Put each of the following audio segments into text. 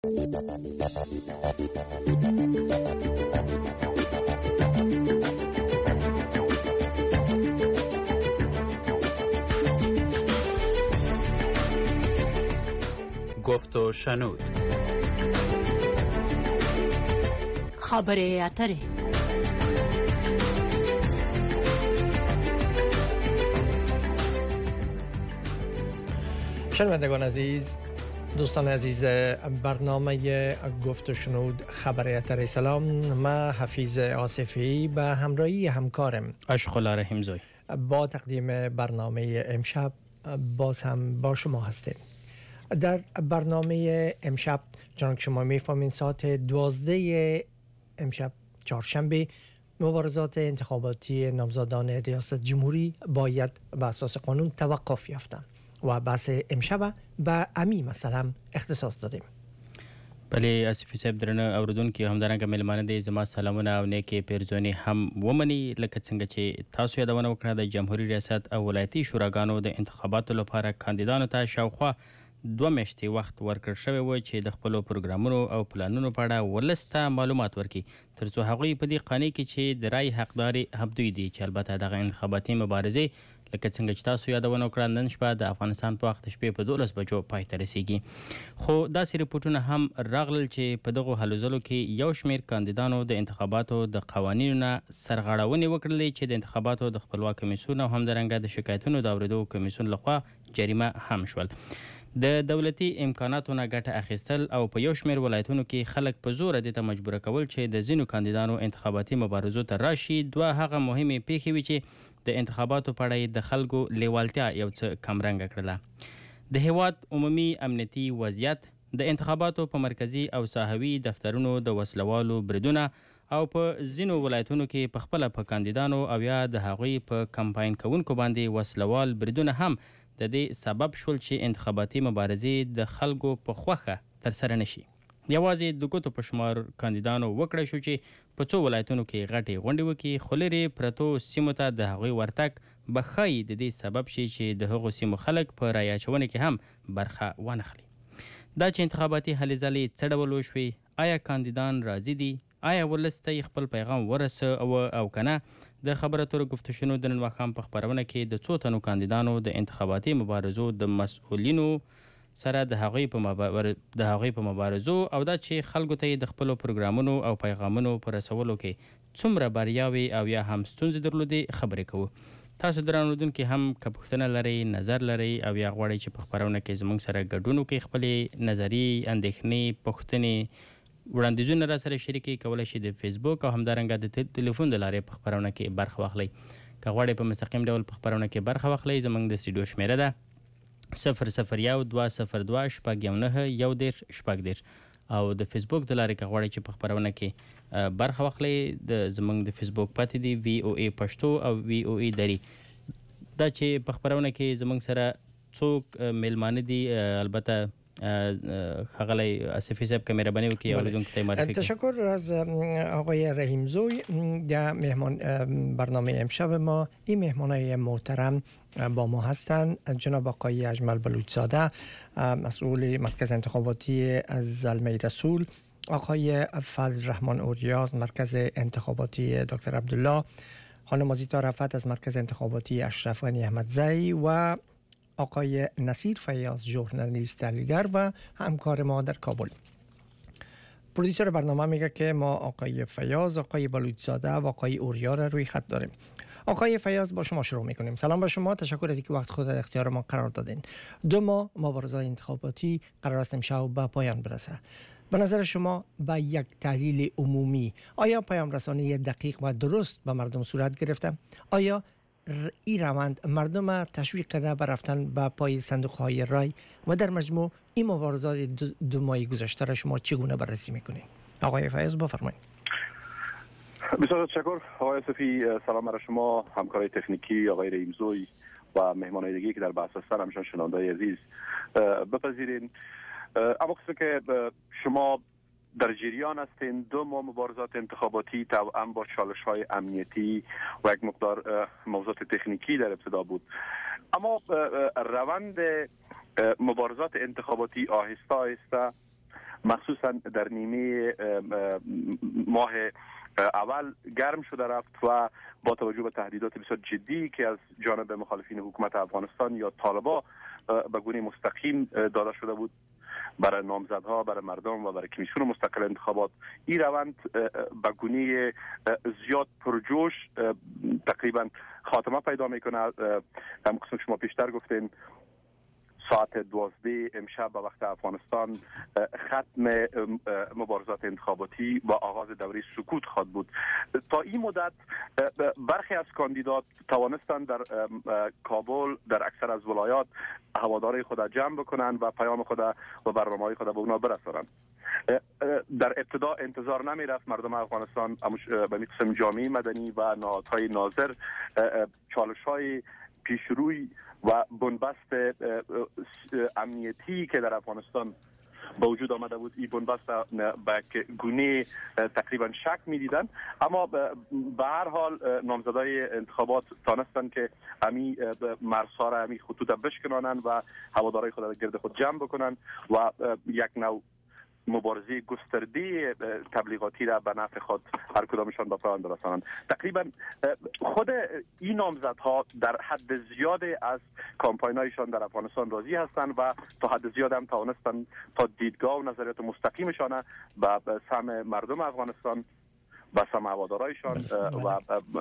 گفت و شنود. خبر اتره. شنوندگان عزیز، دوستان عزیز برنامه گفت و شنود خبر اتره. سلام، من حفیظ آصفی به همراهی همکارم اشخلا رحیمزوی با تقدیم برنامه امشب باز هم با شما هستیم. در برنامه امشب چنانکه شما میفهمین ساعت 12 امشب چهارشنبه مبارزات انتخاباتی نامزدان ریاست جمهوری باید به اساس قانون توقف یافتند و بحث امشب به امی مثلا اختصاص دادیم. بله اسفی صاحب درنه اوردونکو همدارنګه ملمانه د زما سلامونه او نیکی پیرزونی هم ومني لکه څنګه چې تاسو یادونه وکړه د جمهوریت ریاست او ولایتي شوراګانو د انتخاباتو لپاره کاندیدانو ته شاوخوا 2 میاشتې وخت ورکړ شوی و چې د خپل پروګرامونو او پلانونو په اړه ولسته معلومات ورکړي ترڅو هغوی په دې قانون کې چې د رای حقداري هبدوی دي چې البته دغه انتخاباتي مبارزه لکه څنګه چې تاسو یادونه وکړه نن شپه د افغانستان په وخت شپې په 12 بجو پای ته رسیږي. خو داسې رپورټونه هم راغلل چې په دغه هلو ځلو کې یو شمېر کاندیدانو د انتخاباتو د قوانینو نه سرغړونې وکړلې چې د انتخاباتو د خپلواک کمیسیون او همدارنګه د شکایتونو د اوریدو کمیسیون لخوا جریمه هم شول. د دولتي امکاناتو نه ګټه اخیستل او په یو شمېر ولایتونو کې خلک په زور د ته مجبور کول چې د ځینو کاندیدانو انتخاباتي مبارزو ته راشي دوه هغه مهمه پیښې وي چې د انتخاباتو په اړه د خلکو لیوالتیا یو څه کمرنګ کړله. د هیواد عمومي امنیتي وضعیت، د انتخاباتو په مرکزی او ساحوي دفترونو د وسلوالو بریدونه او په ځینو ولایتونو کې په خپل په کاندیدانو او یا د هغوی په کمپاین کوونکو باندې وسلوال بریدونه هم د دې سبب شول چې انتخاباتي مبارزې د خلکو په خوخه تر سره نشي. یوازې د ګوتو په شمار کاندیدانو وکړای شو چې په څو ولایتونو کې غټې غونډې وکړي، خو لرې پرتو سیمو ته د هغوی ورتګ به ښایي د دې سبب شي چې د هغو سیمو خلک په رایه اچونې کې هم برخه وانخلي. دا چې انتخاباتي هلې ځلې څه ډول وشوې، آیا کاندیدان راضي دي، آیا ولس ته خپل پیغام ورسه او کنه، د خبرو اترو گفت و شنود نن ماښام په خپرونه کې د څو تنو کاندیدانو د انتخاباتي مبارزو د مسؤلینو سره د هغوی په مبارزو او دا چې خلکو ته د خپلو پروګرامونو او پیغامونو په رسولو کې څومره بریاوې او یا هم ستونزې درلودې خبرې کوو. تاسو درنو اوریدونکي هم که پوښتنه لرئ، نظر لرئ او یا غواړئ چې په خپرونه کې زموږ سره ګډون وکړئ، خپلې نظري اندېښنې پوښتنې وړاندیزونه را سره شریکي کولای شي د فیسبوک او همدارنګه د ټلیفون د لارې په خپرونه کې برخه واخلئ. که غواړئ په مستقیم ډول په خپرونه کې برخه واخلئ، زموږ د سټوډیو شمیره ده 001-202-09-10 او د فیسبوک د لارې که غواړئ چې په خپرونه کې برخه واخلئ، د زموږ د فیسبوک پاتې دی VOA پښتو او VOA دری. دا چې په خپرونه کې زموږ سره څوک میلمانه دي، البته خغلی اسفی صاحب که مهربانی وکړي اوریدونکو ته معرفی کړئ. تشکر از آقای رحیمزوی. در مهمان برنامه امشب ما این مهمانای محترم با ما هستند. جناب آقای اجمل بلوچزاده، مسئول مرکز انتخاباتی زلمه رسول، آقای فضل رحمان اوریاز، مرکز انتخاباتی دکتر عبدالله، خانم آزیتا رفعت از مرکز انتخاباتی اشرف غنی احمدزی و آقای نصیر فیاض، ژورنالیست تحلیلگر و همکار ما در کابل. پرودیسر برنامه میگه که ما آقای فیاض، آقای بلوچزاده و آقای اوریا را روی خط داریم. آقای فیاض، با شما شروع میکنیم. سلام به شما، تشکر از اینکه وقت خود در اختیار ما قرار دادین. 2 ماه مبارزات انتخاباتی قرار است امشب به پایان برسه. به نظر شما با یک تحلیل عمومی آیا پیام رسانی دقیق و درست به مردم صورت گرفته؟ آیا این روند مردم تشویق کرده به رفتن به پای صندوق های رای و در مجموع این مبارزات 2 ماه گذشته را شما چگونه بررسی میکنید؟ آقای فیاض بفرمایید. بسیار تشکر آقای صفی. سلام برای شما، همکارای تکنیکی آقای رحیمزوی و مهمانای دیگه که در بحث هستن، همچنین شنونده‌های عزیز بپذیرین. اما قسم که شما در جریان هستین 2 ماه مبارزات انتخاباتی طبعا با چالش‌های امنیتی و یک مقدار موضوعات تکنیکی در ابتدا بود، اما روند مبارزات انتخاباتی آهسته آهسته مخصوصا در نیمه ماه اول گرم شده رفت و با توجه به تهدیدات بسیار جدی که از جانب مخالفین حکومت افغانستان یا طالبان به گونه مستقیم داده شده بود برای نامزدها، برای مردم و برای کمیسیون مستقل انتخابات، این روند به گونه زیاد پرجوش تقریبا خاتمه پیدا میکنه. هم قسم شما پیشتر گفتین ساعت 12 امشب به وقت افغانستان ختم مبارزات انتخاباتی و آغاز دوره سکوت خواهد بود. تا این مدت برخی از کاندیدات توانستند در کابل در اکثر از ولایات هواداری خود جمع بکنند و پیام خود و برنامه‌های خود به اونا برسانند. در ابتدا انتظار نمی رفت مردم افغانستان به می قسم جامعه مدنی و نهادهای ناظر چالش‌های پیشروی و بنبست امنیتی که در افغانستان با وجود آمده بود، این بنبست به گونه تقریبا شک می‌دیدند، اما به هر حال نامزدای انتخابات تانستند که امی مرزها را، امی خطوط بشکنانند و هوادارای خود را گرد خود جمع بکنند و یک نوع مبارزه گسترده تبلیغاتی را به نفع خود هر کدامشان به پایان برسانند. تقریبا خود این نامزدها در حد زیاد از کامپاین‌هایشان در افغانستان راضی هستند و تا حد زیاد هم توانستند تا دیدگاه و نظریات مستقیمشان به سهم مردم افغانستان، به سهم هوادارایشان و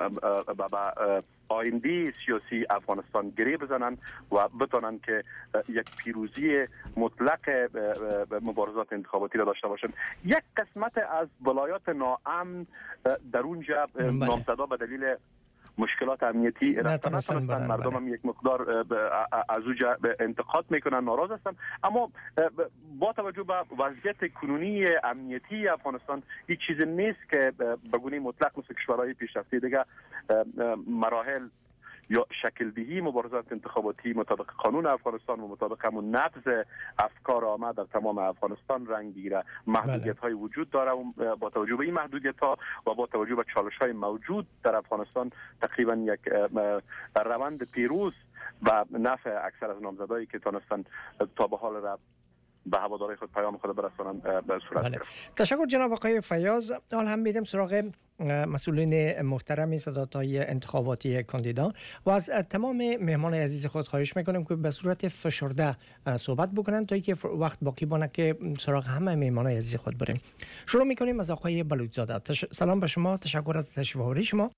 به آینده سیاسی افغانستان گره بزنند و بتانند که یک پیروزی مطلق مبارزات انتخاباتی را داشته باشند. یک قسمت از ولایات ناامن در اونجا نامزدا به دلیل مشکلات امنیتی رفتن مردم هم یک مقدار از اوجا انتقاد میکنن، ناراض هستن، اما با توجه به وضعیت کنونی امنیتی افغانستان این چیز نیست که به گونه مطلق مثل کشورهای پیشرفته دیگه مراحل یا شکل دهی مبارزات انتخاباتی مطابق قانون افغانستان و مطابق همون نبض افکار آمد در تمام افغانستان رنگ گیره. محدودیت های وجود داره و با توجه به این محدودیت ها و با توجه به چالش های موجود در افغانستان تقریبا یک روند پیروز و نفع اکثر از نامزدایی که تونستن تا به حال رفت به هواداری خود پیام خود برسانند به صورت گرفت. تشکر جناب آقای فیاض. حال هم میریم سراغ مسئولین محترم صداتای انتخاباتی کاندیدا و از تمام مهمان عزیز خود خواهش میکنیم که به صورت فشرده صحبت بکنن تا اینکه وقت باقی بانه که سراغ همه مهمان عزیز خود بریم. شروع میکنیم از آقای بلوچ زاده. سلام به شما، تشکر از تشریف آوری شما.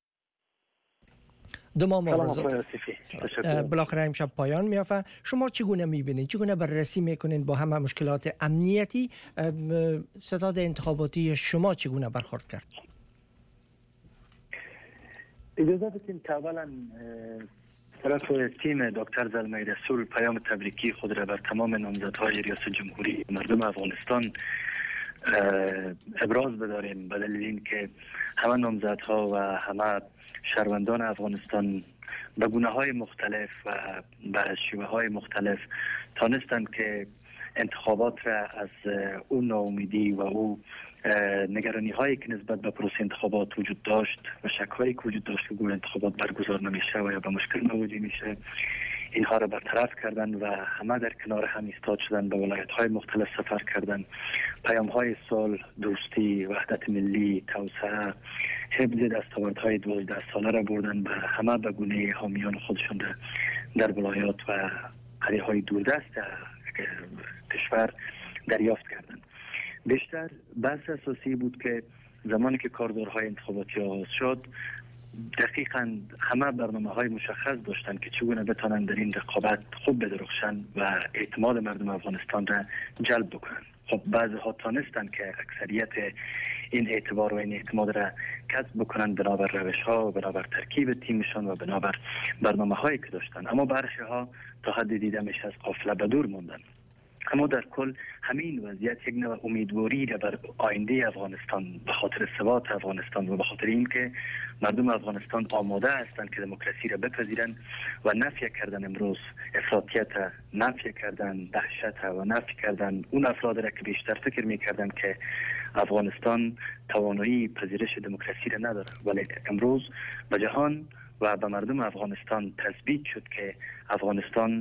دو ماه مبارزات بالاخره امشب پایان میافته. شما چگونه میبینید، چگونه بررسی میکنین با همه مشکلات امنیتی ستاد انتخاباتی شما چگونه برخورد کرد؟ اجازه بدین که اولا طرف تیم دکتر زلمه رسول پیام تبریکی خود را بر تمام نامزدهای ریاست جمهوری مردم افغانستان ابراز بداریم، به دلیل اینکه همه نامزدها و همه شهروندان افغانستان به گونه‌های مختلف و به شیوه‌های مختلف تانستند که انتخابات را از اون ناامیدی و اون نگرانی هایی که نسبت به پروسه انتخابات وجود داشت و شک هایی که وجود داشت که گویا انتخابات برگزار نمیشه و یا به مشکل مواجه میشه، اینها را برطرف کردن و همه در کنار هم ایستاد شدن، به ولایت های مختلف سفر کردن، پیام های صلح، دوستی، وحدت ملی، توسعه، حفظ دستاوردهای 12 ساله را بردن و همه به گونه حامیان خودشون در ولایات و قریه های دوردست کشور دریافت کردن. بیشتر بحث اساسی بود که زمانی که کاردارهای انتخاباتی آغاز شد دقیقاً همه برنامه‌های مشخص داشتن که چگونه بتانند در این رقابت خوب بدرخشن و اعتماد مردم افغانستان را جلب بکنن. خب بعضی‌ها تانستن که اکثریت این اعتبار و این اعتماد را کسب بکنن بنابر روش‌ها و بنابر ترکیب تیمشان و بنابر برنامه‌هایی که داشتن، اما برخی‌ها تا حد دیده میشه از قافله به دور موندن. اما در کل همین وضعیت یک نوع امیدواری را بر آینده افغانستان به خاطر ثبات افغانستان و به خاطر اینکه مردم افغانستان آماده هستند که دموکراسی را بپذیرند و نفی کردن امروز افراطیت، نفی کردن دهشت و نفی کردن اون افراد را که بیشتر فکر می‌کردن که افغانستان توانایی پذیرش دموکراسی را نداره، ولی امروز به جهان و به مردم افغانستان تثبیت شد که افغانستان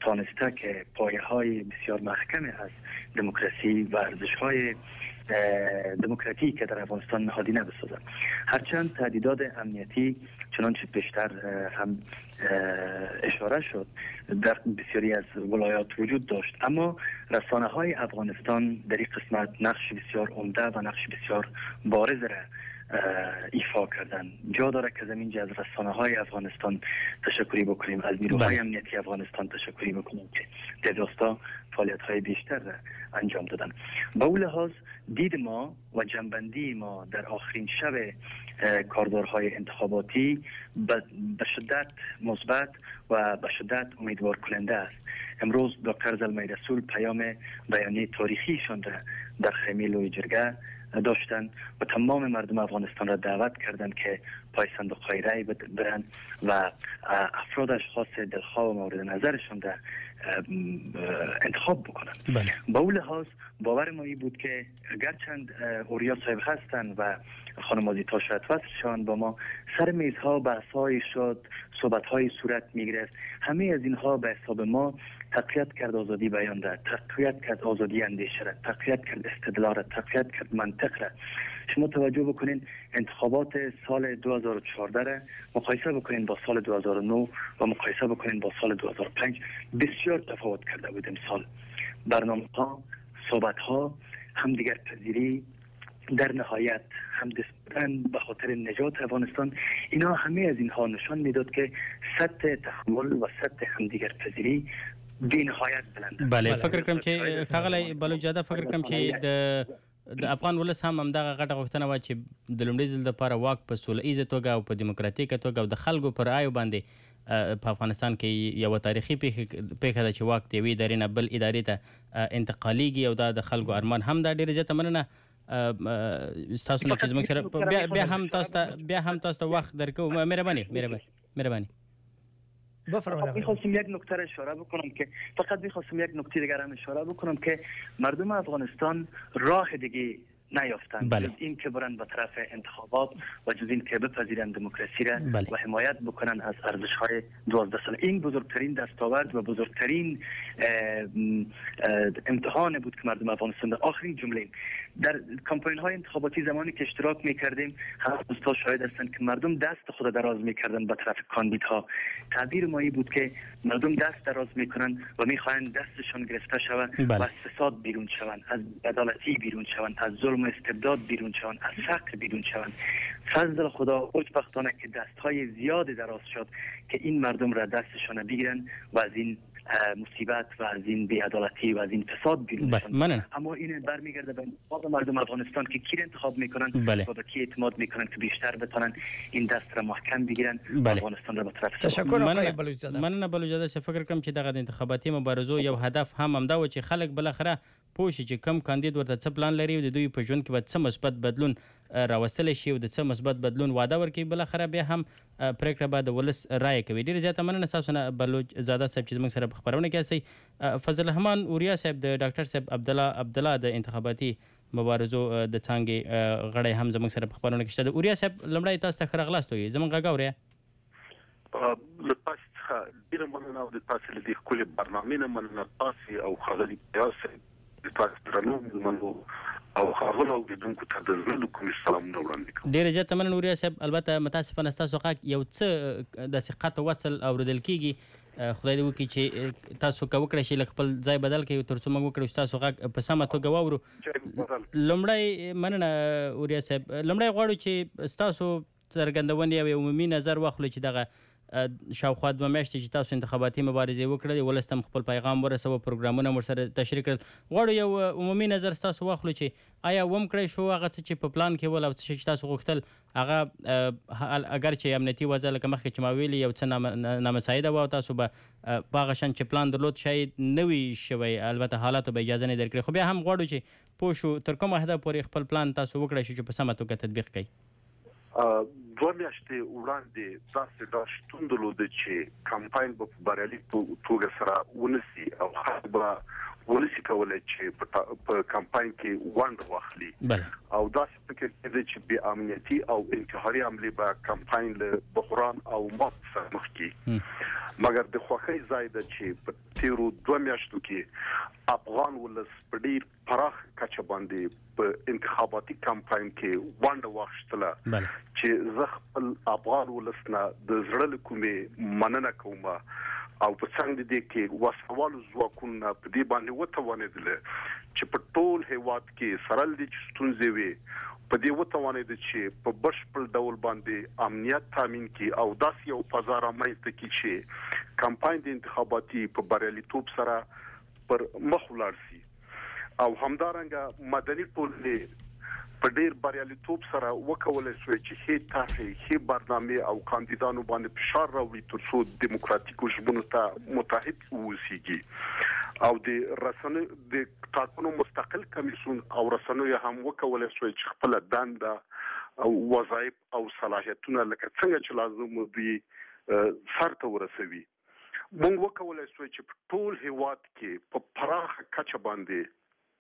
تانسته که پایه های بسیار محکمی از دموکراسی و ارزش های دموکراتیک که در افغانستان نهادینه بسازد. هرچند تهدیدات امنیتی چنانچه بیشتر هم اشاره شد در بسیاری از ولایات وجود داشت، اما رسانه های افغانستان در این قسمت نقش بسیار عمده و نقش بسیار بارز را ایفا کردن. جا داره که زمینجا از رسانه های افغانستان تشکری بکنیم، از نیروهای امنیتی افغانستان تشکری بکنیم که در راستا فعالیت های بیشتر را انجام دادن. با اون لحاظ دید ما و جنبندی ما در آخرین شب کاردارهای انتخاباتی به شدت مثبت و به شدت امیدوار کننده است. امروز دکتر زلمه رسول پیام بیانیه تاریخیشان را در خیمه لوی جرگه داشتن و تمام مردم افغانستان را دعوت کردند که پای صندوق های رای برن و افراد اشخاص دلخواه و مورد نظرشان را انتخاب بکنند. با اون لحاظ باور ما این بود که گرچند اوریا صاحب هستند و خانم آزیتا شاید وصلشان با ما سر میزها بحث‌های شد، صحبت‌های صورت می‌گرفت، همه از اینها به حساب ما تقویت کرد آزادی بیان را، تقویت کرد آزادی اندیشه را، تقویت کرد استدلال را، تقویت کرد منطق را. شما توجه بکنین انتخابات سال 2014 را مقایسه بکنین با سال 2009 و مقایسه بکنین با سال 2005 بسیار تفاوت کرده بود. امسال برنامه‌ها، صحبت‌ها، همدیگر پذیری، در نهایت هم دست بودن به خاطر نجات افغانستان، اینا همه از اینها نشان میداد که سطح تحمل و سطح همدیگر پذیری بی نهایت بلند. بله، فکر کوم چې ښاغلی بلوچزاده فکر کوم چې د افغان ولس هم همدغه غټه غوښتنه وه چې د لومړي ځل دپاره واک په سوله ایزه توګه او په دیموکراتیکه توګه او د خلکو پر رایو باندې په افغانستان کې یوه تاریخي پیښه ده چې واک د یوې ادارې نه بل ادارې ته انتقالیږي او دا د خلکو ارمان هم دا ډېره زیاته مننه ستاسو نه چې زموږ سره بیا هم تاسو ته وخت درکوو. مهرباني فقط میخواستم یک نکته اشاره بکنم که یک نکته دیگر هم اشاره بکنم که مردم افغانستان راه دیگه نیافتند جز این که برن به طرف انتخابات و جز این که بپذیرن دموکراسی را و حمایت بکنن از ارزش‌های 12 ساله. این بزرگترین دستاورد و بزرگترین امتحان بود که مردم افغانستان در آخرین جمله در کمپاین‌های انتخاباتی زمانی که اشتراک می‌کردیم همه دوستان شاهد هستند که مردم دست خود دراز می‌کردن به طرف کاندیدها. تعبیر ما بود که مردم دست دراز می‌کنن و می‌خواهند دستشان گرفته شود و از فساد بیرون شوند، از عدالتی بیرون شوند، از ظلم و استبداد بیرون شوند، از فقر بیرون شوند. فضل خدا خوشبختانه که دست‌های زیاد دراز شد که این مردم را دستشان بگیرن و از این مصیبت و از این بی‌عدالتی و از این فساد بیرون شوند. اما این برمیگرده به انتخاب مردم افغانستان که کی انتخاب میکنن و به کی اعتماد میکنن که بیشتر بتونن این دست را محکم بگیرن و افغانستان را به طرف تشکر آقای بلوچزاده. مننه بلوچزاده. فکر کوم چې دغه د انتخاباتي مبارزو یو هدف هم همدا و چې خلک بالاخره پوه شي چې کم کاندید ورته څه پلان لري او د دوی په ژوند کې به څه مثبت بدلون راوستلی شي او د څه مثبت بدلون وعده ورکوي. بالاخره بیا هم پرېکړه به د ولس رایه کوي. ډېرې زیاته مننه ستاسو نه بلوچزاده صاحب چې زموږ سره په خپرونه کې هستئ. فضل الرحمن اوریا صاحب د ډاکټر صاحب عبدالله د انتخاباتي مبارزو د څانګې غړی هم زموږ سره په خپرونه کې شته. د اوریا صاحب لومړی تاسو ته ښه راغلاست وایي. زموږ غږ اورئ؟ له تاسو څخه ډېره مننه او د تاسو له دې ښکلې برنامې نه مننه. تاسو او ښاغلي پیاز صاحب د تاسو درنو مېلمنو او ښاغلو اورېدونکو ته د زړه کومې سلامونه وړاندې کوم. ډېره زیاته مننه اوریا صاحب. البته متاسفانه ستاسو غږ یو څه داسې قطع وصل اورېدل کېږي. خدای دې وکړي چې تاسو که وکړی شئ لږ خپل ځای بدل کړئ تر څو موږ وکړو چې تاسو غږ په سمه توګه واورو. لومړی مننه اوریا صاحب. لومړی غواړو چې ستاسو څرګندونې او عمومي نظر واخلو چې دغه شاوخوا 2 میاشتې چې تاسو انتخاباتي مبارزې وکړلې ولس ته خپل پیغام ورسوه، پروګرامونه ورسره تشریح کړل. غواړو یو عمومي نظر ستاسو واخلو چې آیا وم کړی شو هغه څه چې په پلان کې ول او څه چې تاسو غوښتل هغه اگر چې امنیتي وضع لکه مخکې چې ما ویلي یو څه نامساعده وه او تاسو به په هغه شان چې پلان درلود شاید نه وي شوی، البته حالاتو به اجازه نه درکړي، خو بیا هم غواړو چې پوه شو تر کومه حده پورې خپل پلان تاسو وکړی شو چې په سمه توګه تطبیق کړئ. 2 میاشتې وړاندې داسې دا شتون درلود چې کمپاین به په بریالي توګه سره ونسي او خلک به ونسي کولی چې په کمپاین کې ونډه واخلي او داسې فکر کړی چې بې امنیتي او انتحاري عملي به کمپاین له بحران او موت سره مخ کی مګر د خوخي ځای د چې په تیرو 2 میاشتو کې افغان ولس په ډیر پراخ کچه باندې په انتخاباتي کمپاین کې وانډه واخیستله چې زه خپل افغان ولس نه د زړه کومې مننه کوم او په څنګه دي کې وسوال ځواکونه په دې باندې وتوانیدل چې په ټول هیواد کې سرل دي چې ستونزې وي په دې وتوانید چې په بشپړ ډول باندې امنیت تامین کی او داسې یو فضا رامنځته کی چې کمپاین د انتخاباتي په بریالیتوب سره پر مخ ولاړ شي او همدارنګه مدني ټولنې په ډیر بریالیتوب سره وکولای شو چې هیڅ تاسو هیڅ برنامه او کاندیدانو باندې فشار راوړي ترڅو دیموکراتیکو ژبونو ته متحد ووسیږي او د رسنۍ د ټاکنو مستقل کمیسیون او رسنۍ هم وکولای شو چې خپل دنده او وظایف او صلاحیتونه لکه څنګه چې لازم دي سرته ورسوي موږ وکولای شو چې په ټول هیواد کې په پراخ کچه باندې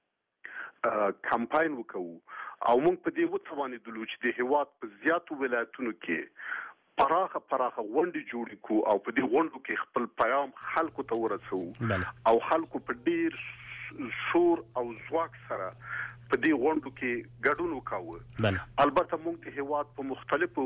کمپاین وکړو او موږ په دې وتوانیدلو چې د هیواد په زیاتو ولایتونو کې پراخه غونډې جوړې کو او په دې غونډو کې خپل پیغام خلکو ته ورسوو او خلکو په ډیر شور او ځواک سره په دې غونډو کې ګډون وکاوه البته موږ د هیواد په مختلفو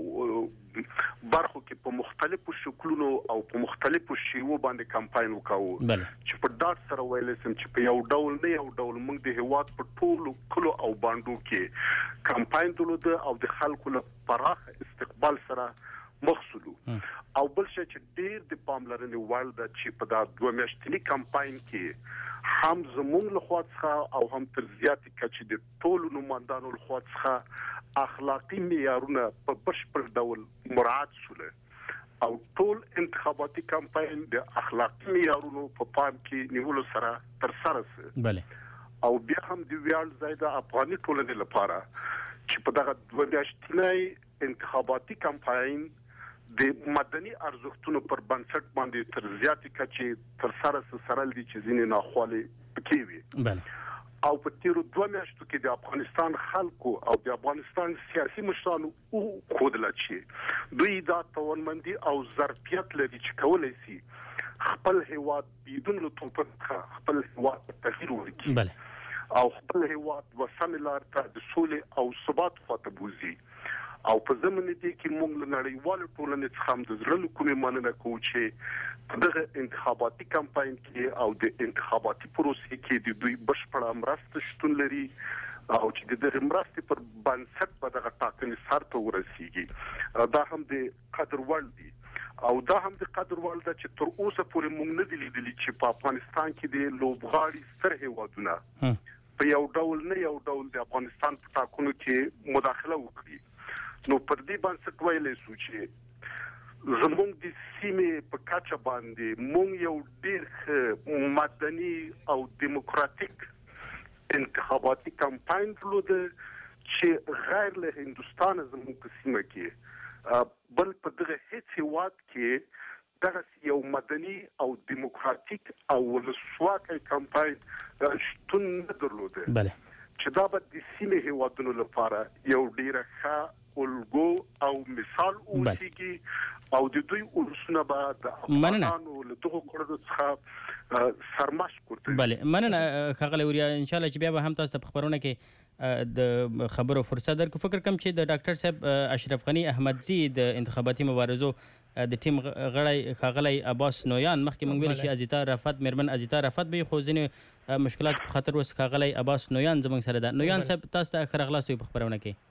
برخو کې په مختلفو شکلونو او په مختلفو شیوو باندې کمپاین وکاوه چې په ډاټ سره ویل سم چې په یو ډول نه یو ډول موږ د هیواد په ټولو کلو او باندې کې کمپاین درلود او د خلکو لپاره پراخ استقبال سره مخصوصو او بل شي چې ډیر د پاملرنې وړ د چې په دا 2 میاشتنی کمپاین کې هم زموږ له خوا څخه او هم تر زیاتې کچې د ټولو نمائندانو له خوا څخه اخلاقی معیارونه په بشپړ ډول مراعات شول او ټول انتخاباتي کمپاین د اخلاقی معیارونو په پام کې نیولو سره تر سره شو او بیا هم د ویاړ ځای د افغاني ټولنې لپاره چې په دغه 2 میاشتنی انتخاباتي کمپاین د مدني ارزښتونو پر بنسټ باندې تر زیاتې کچې تر سره سرل دي چې ځینې ناخوالې پکې وي او په تیرو 2 میاشتو کې د افغانستان خلکو او د افغانستان سیاسي مشرانو او خودل چې دوی دا توانمندي او ظرفیت لري چې کولای شي خپل هیواد بدون له توپک خپل هیواد تغییر ورکړي او خپل هیواد وسملار ته د سولې او ثبات خواته بوزي او په زمونه دي کې موږ له نړیوالو ټولنې څخه هم د زړه کومې مننه کوو چې دغه انتخاباتي کمپاین کې او د انتخاباتي پروسې کې د دوی بشپړه مرسته شتون لري او چې دغه مرستې پر بنسټ په دغه ټاکنې سرته ورسیږي دا هم د قدر وړ دي او دا هم د قدر وړ ده چې تر اوسه پورې موږ نه دي لیدلي چې په افغانستان کې د لوبغاړي ستر هیوادونه په یو ډول نه یو ډول د افغانستان په ټاکنو کې مداخله وکړي نو پر دې باندې ویلې سو چې زموږ د سیمې په کچه باندې موږ یو ډیر مدني او دیموکراتیک انتخاباتي کمپاین درلود چې غیر له هندستان زموږ په سیمه کې بل په دغه هیڅ هیواد کې دغه یو مدني او دیموکراتیک او ولسواکه کمپاین شتون نه درلود چې دا به د سیمې هیوادونو لپاره یو ډیره ښه الګو او مثال اوسېږي او د دوی ولسونه به د افغانانو له دغه کړو څخه سرماش کوي بله مننه خغل وریا ان شاء الله چې بیا به هم تاسو ته خبرونه کې د خبرو فرصت درکو فکر کوم چې د ډاکټر صاحب اشرف غنی احمدزی د انتخاباتي مبارزو د ټیم غړی خغلی عباس نویان مخکې مونږ ویل چې ازیتا رفعت مرمن ازیتا رفعت به خو ځینې مشکلات په خاطر وس خغلی عباس نویان زموږ سره ده نویان صاحب تاسو ته اخر اغلاس په خبرونه کې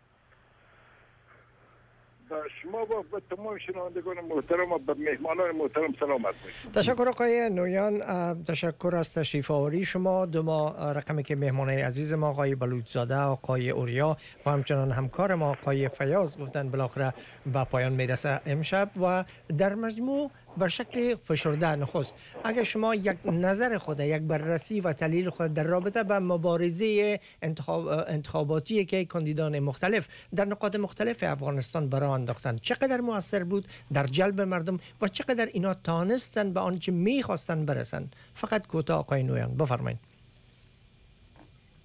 شما با تمام شنوندگان محترم و به مهمانان محترم سلامت باشید. تشکر آقای نویان، تشکر از تشریف آوری شما. دو ما رقمی که مهمانای عزیز ما آقای بلوچزاده، آقای اوریا و همچنان همکار ما آقای فیاض گفتن بالاخره به پایان میرسه امشب و در مجموع به شکل فشرده نخست اگر شما یک نظر خود یک بررسی و تحلیل خود در رابطه با مبارزه انتخاباتی که کاندیدان مختلف در نقاط مختلف افغانستان برای انداختند چقدر مؤثر بود در جلب مردم و چقدر اینا تانستن به آنچه میخواستن برسن؟ فقط کوتاه آقای نویان بفرمایید.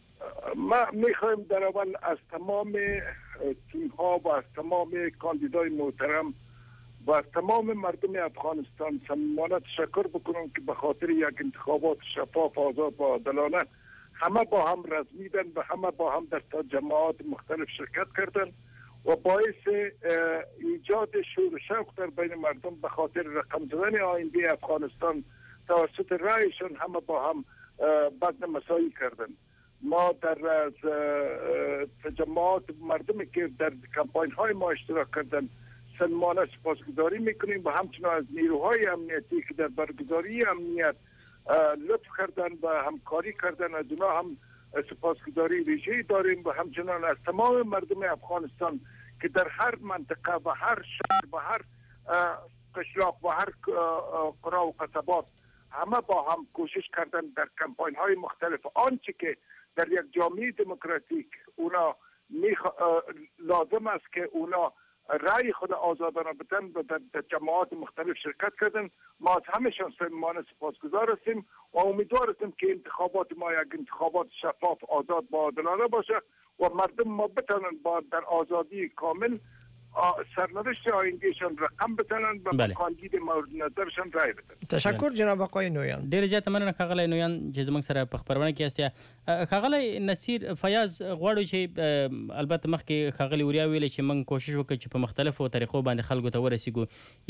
ما میخوایم در اول از تمام تیم ها و از تمام کاندیدای محترم و از تمام مردم افغانستان صمیمانه تشکر بکنم که به خاطر یک انتخابات شفاف، آزاد و عادلانه همه با هم رسمیدن و همه با هم در جماعات مختلف شرکت کردن و باعث ایجاد شور و شوق در بین مردم به خاطر رقم زدن آینده افغانستان توسط رایشان همه با هم بذل مساعی کردن. ما در از تجمعات مردمی که در کمپاین های ما اشتراک کردن صمیمانه سپاسگزاری میکنیم و همچنان از نیروهای امنیتی که در برگزاری امنیت لطف کردن و همکاری کردن، از اونا هم سپاسگزاری ویژه‌ای داریم و همچنان از تمام مردم افغانستان که در هر منطقه و هر شهر و هر قشلاق و هر قرا و قصبات همه با هم کوشش کردن در کمپاین های مختلف آنچه که در یک جامعه دموکراتیک اونا لازم است که اونا رأی خود آزادانه بدن و در جماعات مختلف شرکت کردن. ما از همهشان صمیمانه سپاسگزار هستیم و امیدوار هستیم که انتخابات ما یک انتخابات شفاف، آزاد و عادلانه باشه و مردم ما بتونن با در آزادی کامل سرنوشت آیندهشان رقم بزنن و بله. کاندید مورد نظرشان رای بدن. تشکر جناب آقای نویان. ډیر زیات مننه ښاغلی نویان چې زموږ سره په خبرونه کې یاست. ښاغلی نصیر فیاض غواړو چې البته مخکې ښاغلی وریا ویلې چې موږ کوشش وکړو چې په مختلفو طریقو باندې خلکو ته ورسیږو.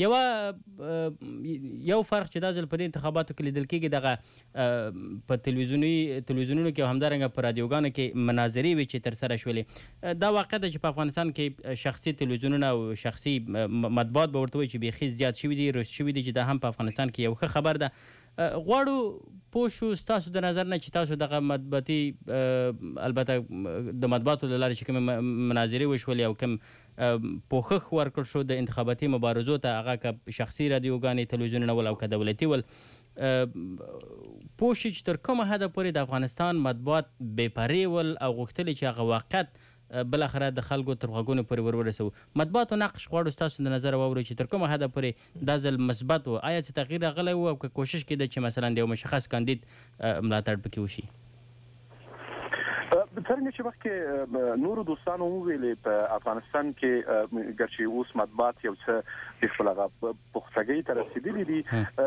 یو فرق چې دا ځل په دې انتخاباتو کې لیدل کېږي دغه په تلویزیونونو کې او همدارنګه په رادیوګانو کې مناظرې وي چې ترسره شولې. دا واقع ده چې په افغانستان کې شخصي تلویزیونونه او شخصي مطبوعات به ورته وایي چې بیخي زیات شوي دي، رشد شوي دي، چې دا هم په افغانستان کې یو ښه خبر ده. غواړو پوه شو ستاسو د نظر نه چې تاسو دغه مطبوعاتي البته د مطبوعاتو له لارې چې کومې مناظرې وشولې او کوم پوښښ ورکړ شو د انتخاباتي مبارزو ته، هغه که شخصي رادیوګانې تلویزیونونه ول او که دولتي ول، پوه شي چې تر کومه حده پورې د افغانستان مطبوعات بې پرې ول او غوښتلې چې هغه واقعیت بل اخره د خلکو تر غوږونو پورې ورسوو. مطبوعاتو نقش غواړو ستاسو د نظر واورو چې تر کومه حده پورې دا ځل مثبت و، آیا څه تغییر راغلی و او که کوشش کېده چې مثلا د یو مشخص کاندید ملاتړ پکې وشي؟ څنګه چې مخکې نورو دوستانو وویلې په افغانستان کې ګرچې اوس مطبوعات یو څه د خپل هغه پختګۍ ته رسېدلي دي،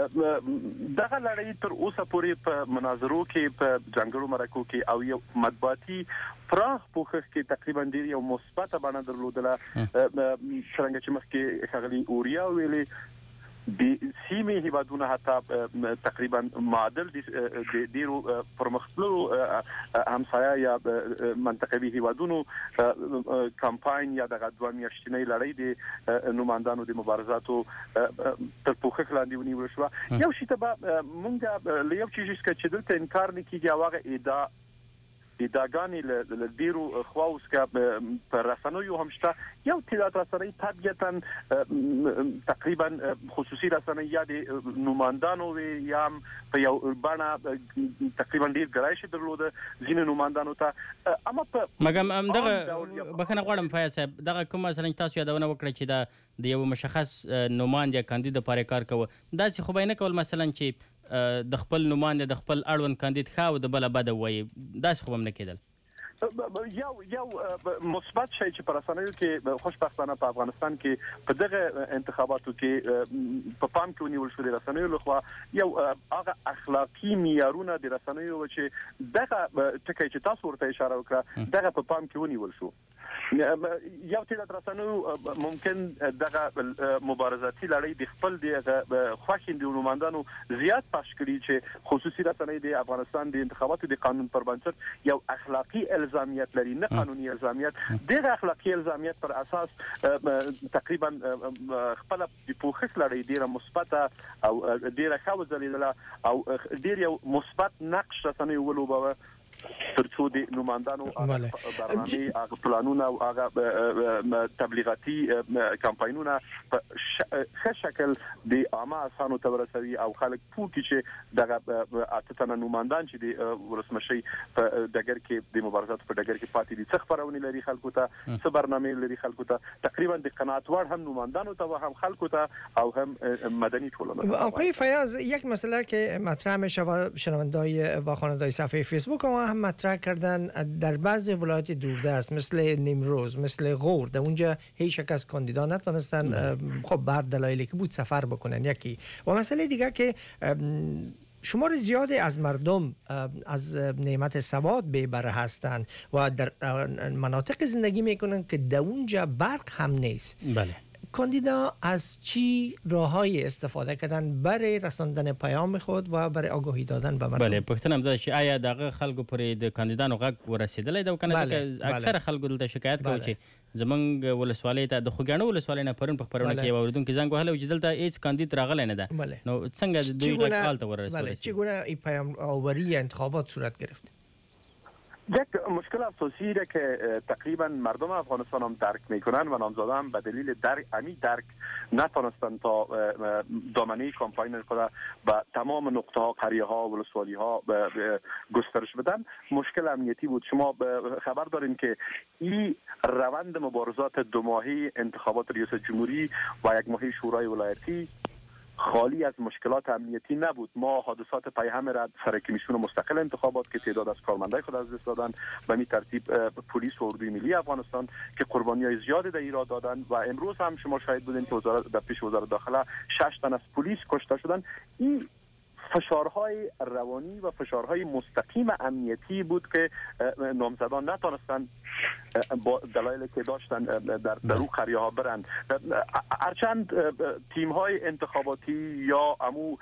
دغه لړۍ تر اوسه پورې په مناظرو کې په ځانګړو مرکو کې او یو مطبوعاتي پراخ پوښښ کې تقریبا ډېر یو مثبته بڼه درلودله. څرنګه چې مخکې ښاغلي اوریا ویلې د سیمې هیوادونه حتی تقریبا معادل د ډیرو پرمختللو همسایه یا منطقوي هیوادونو کمپاین یا دغه دوه میاشتنۍ لړۍ د نمایندانو د مبارزاتو تر پوښښ لاندې ونیول شوه. یو شي ته به مونږ له یو چیز څخه چې دلته انکار نه کېږي هغه ادعاګانې له ډیرو خواو څخه په رسنیو هم شته. یو تعداد رسنۍ طبیعتا تقریبا خصوصي رسنۍ یا د نمایندانو یا په یو بڼه تقریبا ډیر ګرایش درلوده ځینې نمایندانو ته. اما په مګم دغه بخښنه غواړم فیاض صاحب، دغه کوم مثلا تاسو یادونه وکړه چې دا د یو مشخص نماینده یا کاندید لپاره کار کوي، داسې خو به نه کول مثلا چې د خپل نماینده د خپل اړوند کاندید ښه او د بله بده وایي، داسې خو به هم نه کېدل. یو مثبت شی چې په رسنیو کې خوشبختانه په افغانستان کې په دغه انتخاباتو کې په پام کې ونیول شو د رسنیو لخوا یو هغه اخلاقی معیارونه د رسنیو چې دغه ټکی چې تاسو ورته اشاره وکړه دغه په پام کې ونیول شو. یو تعداد رسنیو ممکن دغه مبارزاتي لړۍ د خپل د خوښیندو نمایندانو زیات پاش کړي چې خصوصي رسنۍ د افغانستان د انتخاباتو د قانون پر بنسټ یو اخلاقی الزامیت لري، نه قانوني الزامیت. دغه اخلاقی الزامیت پر اساس تقریبا خپل د پوښښ لړۍ ډیره مثبته او ډیره ښه وځلیدله او ډیر یو مثبت نقش رسنیو ولوباوه ترڅو د نمایندانو برنامه هغه پلانونه او هغه تبلیغاتي کمپاینونه په ښه شکل د عامه اسانو ته ورسوي او خلک پوه کړي چې دغه اتتنه نمایندان چې د ولسمشي په دګر کې د مبارزاتو په دګر کې پاتې دي څه خبرونه لري خلکو ته، څه برنامه لري خلکو ته، تقریبا د قناعت وړ هم نمایندانو ته و هم خلکو ته او هم مدنی ټولنه. آقای فیاض، یک مسئله که مطرح میشه و شنوندای و خوانندای صفحه فیسبوک و هم مطرح کردن در بعضی ولایات دوردست مثل نیمروز، مثل غور، در اونجا هیچ یک از کاندیدا نتونستن خب بر دلایلی که بود سفر بکنن. یکی و مسئله دیگه که شمار زیادی از مردم از نعمت سواد بی بره هستند و در مناطق زندگی میکنن که در اونجا برق هم نیست. بله. کاندیدا از چی راههای استفاده کردن برای رساندن پیام خود و برای آگاهی دادن به مردم؟ بله، پوښتنه هم ده چې آیا دغه خلکو پورې د کاندیدانو غږ ورسېدلی ده کنه؟ ځکه اکثره خلکو دلته شکایت کوي چې زمونږ ولسوالۍ ته د خوږیاڼو ولسوالۍ نه پرون په خپرونه کې یو اورېدونکي زنګ وهلی و چې دلته هېڅ کاندید راغلی نه ده. نو څنګه دوی غږ هلته ورسولی؟ چگونه این پیام آوری انتخابات صورت گرفت؟ یک مشکل اساسی را که تقریبا مردم افغانستان هم درک میکنن و نامزاده هم به دلیل درک نتونستن تا دامنه کامپاین خود به تمام نقطه ها، قریه ها، ولسوالی ها گسترش بدن. مشکل امنیتی بود. شما خبر دارین که این روند مبارزات 2 ماهه انتخابات ریاست جمهوری و 1 ماهه شورای ولایتی خالی از مشکلات امنیتی نبود. ما حادثات پیهم را سر کمیسیون مستقل انتخابات که تعداد از کارمندای خود از دست دادن و می ترتیب پلیس و اردوی ملی افغانستان که قربانی‌های زیادی در ایران دادن و امروز هم شما شاهد بودین که در پیش وزارت داخله 6 تن از پلیس کشته شدن. این فشارهای روانی و فشارهای مستقیم امنیتی بود که نامزدان نتونستن با دلایلی که داشتن در رو قریه ها برند. هرچند تیم های انتخاباتی یا امو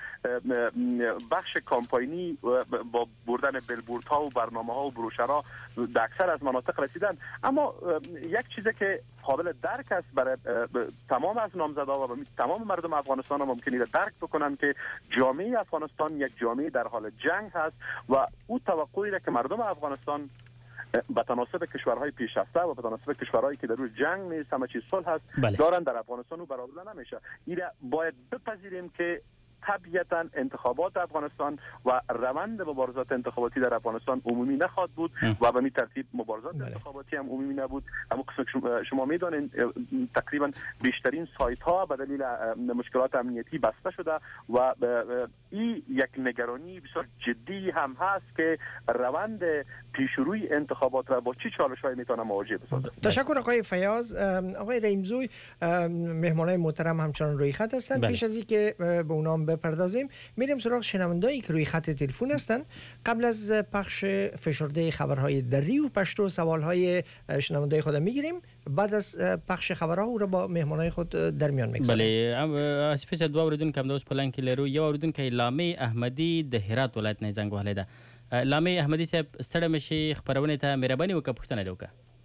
بخش کامپاینی با بردن بیلبورد ها و برنامه ها و بروشرها در اکثر از مناطق رسیدن، اما یک چیزی که قابل درک است برای تمام از نامزدها و تمام مردم افغانستان ممکنه درک بکنن که جامعه افغانستان یک جامعه در حال جنگ هست و او توقعی را که مردم افغانستان به تناسب کشورهای پیشرفته و به تناسب کشورهایی که در روی جنگ نیست، همه چیز صلح هست، دارن در افغانستان و برآورده نمیشه. این باید بپذیریم که طبیعتا انتخابات افغانستان و روند مبارزات انتخاباتی در افغانستان عمومی نخواهد بود و به این ترتیب مبارزات انتخاباتی هم عمومی نبود. اما شما میدانید تقریبا بیشترین سایت ها به دلیل مشکلات امنیتی بسته شده و این یک نگرانی بسیار جدی هم هست که روند پیشروی انتخابات را با چه چالش‌هایی میتونه مواجه بسازه. تشکر آقای فیاض. آقای رحیمزوی، مهمانای محترم همچنان روی خط هستند. پیش از اینکه به اونا بپردازیم میریم سراغ شنوندایی که روی خط تلفن هستند. قبل از پخش فشرده خبرهای دری و پشتو سوالهای شنوندای خود میگیریم، بعد از پخش خبرها او را با مهمانای خود در میان میگذاریم. بله، اسفه صد دوه اوریدونکو هم د اوس په لاین کې لرو. یو اوریدونکی لامي احمدي د هرات ولایت نه زنګ وهلی ده. لامي احمدي صاحب ستړی مشي خبرونه ته مهرباني وکړه، پوښتنه دې وکړه.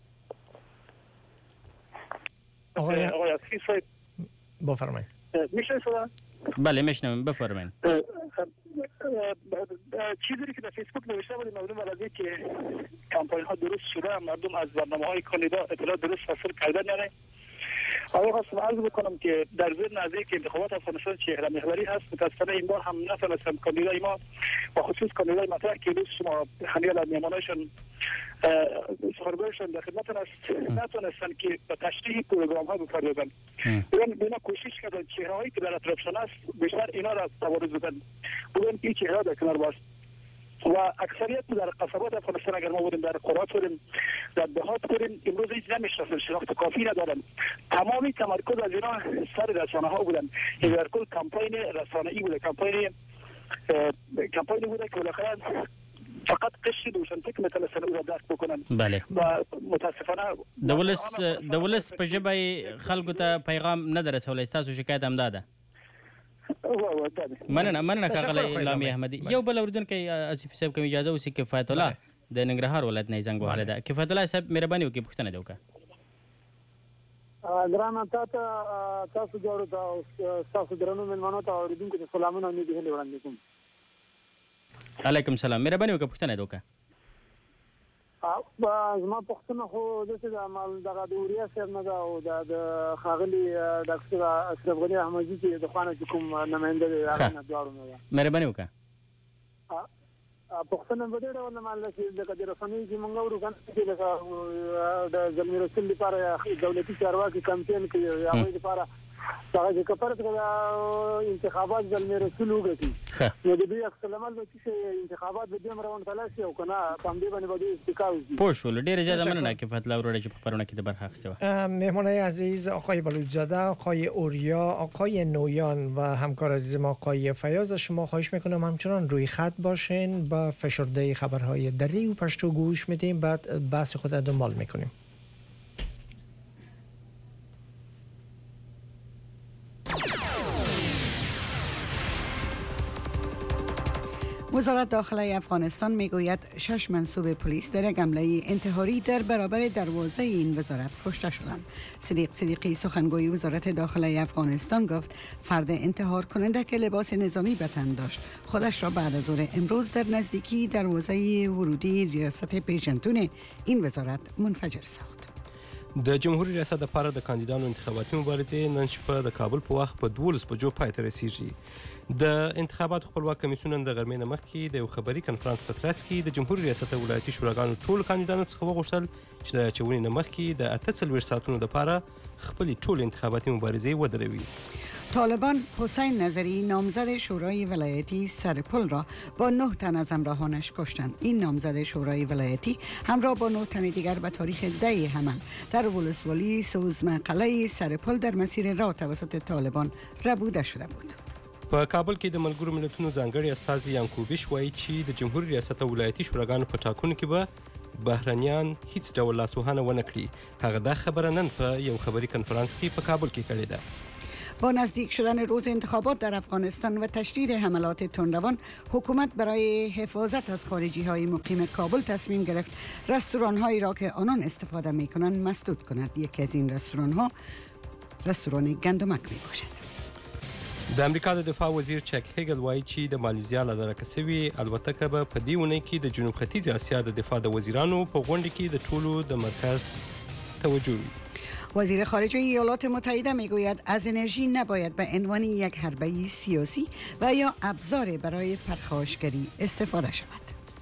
آقای اصفی صاحب بفرمایید. میشه صدا؟ بله میشنویم، بفرمایید. چیزی که در فیسبوک نوشته بود معلوم است که کمپاین ها درست شده، مردم از برنامه های کاندیدا اطلاع درست حاصل کردن. یعنی آقای خواستم عرض بکنم که در ضمن از اینکه انتخابات افغانستان چهره محوری هست، متاسفانه این بار هم نتونستن کاندیدای ما و خصوص کاندیدای مطرح که دوست شما همه از میهمانایشان سخنگویشان در خدمتتون است، نتونستن که به تشریح پروگرام ها بپردازن. اینا کوشش کردن چهره هایی که در اطرافشان است بیشتر اینا را تبارز بدن. بگن این چهره در کنار باست و اکثریت در قصبات افغانستان اگر ما بودیم در قرات بودیم، در دهات بودیم، امروز هیچ نمیشناسن، شناخت کافی ندارن. تمامی تمرکز از اینا سر رسانه ها بودن. این در کل کمپاین رسانه‌ای بوده، کمپاین بوده که بالاخره فقط قشر دوشنتک میتونستن او را درک بکنن. بله. و متاسفانه د ولس په ژبه خلکو ته پیغام نه درسولی. ستاسو شکایت هم ده. مننه ښاغلی لامي احمدي. یو بل اوریدونکی اسفي صاحب کوم اجازه وسی کفایت الله د ننګرهار ولایت نه زنګ وهلی ده. کفایت الله صاحب مهرباني وکړئ، پوښتنه دې وکړه. ګرانه تاسو جوړو تاسو درنو مېلمانو ته اوریدونکو ته سلامونه او نیکي وړاندې کوم. علیکم السلام، مهرباني وکړئ، پوښتنه دې وکړه. زما پوښتنه خو داسې ده، مال دغه د اوریا صاحب نه ده او د ښاغلي ډاکټر اشرف غني احمدي چې د خانه چې کوم نماینده دی هغه نه دواړو نه ده. مهرباني وکړه. پوښتنه په دې ډول مال چې لکه د رسنیو چې موږ اورو کنه چې لکه د زلمي رسول لپاره دولتي چارواکي کمپاین کوي، هغوی لپاره هغه چې کفرت کړه انتخابات د رسول وګټي نو د دې اصلمال د چې انتخابات د دې مروان تلاشي او کنه پام دې باندې باندې استقامت وکړي. پوښول ډیره زیاده مننه که فتلا وروړي چې په خبرونه کې د برخه اخیسته و. مهمانای عزیز آقای بلوچزاده، آقای اوریا، آقای نویان و همکار عزیز ما آقای فیاض، از شما خواهش میکنم همچنان روی خط باشین، با فشرده خبرهای دری و پشتو گوش میدیم، بعد بحث خود دنبال میکنیم. وزارت داخله افغانستان میگوید 6 منصوب پلیس در یک حمله انتحاری در برابر دروازه این وزارت کشته شدند. صدیق صدیقی سخنگوی وزارت داخله افغانستان گفت فرد انتحار کننده که لباس نظامی به تن داشت خودش را بعد از ظهر امروز در نزدیکی دروازه ورودی ریاست پیژندون این وزارت منفجر ساخت. د جمهوریت ریاست لپاره د کاندیدانو انتخاباتي مبارزې نن شپه د کابل په وخت په 12 بجو پای ته رسیږي. د انتخاباتو خپلواک کمیسیون د غرمې نه مخکې د یو خبري کنفرانس په ترڅ کې د جمهوریت ریاست ولایتي شوراګانو ټولو کاندیدانو څخه وغوښتل چې د اچونې نه مخکې د 48 ساعتونو لپاره خپلې ټولې انتخاباتي مبارزې ودروي. طالبان حسین نظری نامزد شورای ولایتی سرپل را با 9 تن از همراهانش کشتند. این نامزد شورای ولایتی همراه با 9 تن دیگر به تاریخ 10 حمل در ولسوالی سوزمقله سرپل در مسیر راه توسط طالبان ربوده شده بود. په کابل کې د ملګرو ملتونو ځانګړي استازي یانکوبیش وایي چې د جمهوریت ریاست ولایتي شوراګانو په ټاکنو کې به بهرنیان هیڅ ډول لاسوهنه ونه کړي. هغه دا خبره نن په یو خبري کنفرانس کې په کابل کې کړې ده. با نزدیک شدن روز انتخابات در افغانستان و تشدید حملات تندروان، حکومت برای حفاظت از خارجی های مقیم کابل تصمیم گرفت رستوران هایی را که آنان استفاده می کنند مسدود کند. یکی از این رستوران ها رستوران گندمک می باشد. د امریکا د دفاع وزیر چک هیګل وایي چې د مالیزیا له درکه سوي الوتکه به په دې اونۍ کې د جنوب ختیځ اسیا د دفاع د وزیرانو په غونډه کې د ټولو د مرکز توجه وي. وزیر خارجه ایالات متحده میگوید از انرژی نباید به عنوان یک حربه سیاسی و یا ابزار برای پرخاشگری استفاده شود.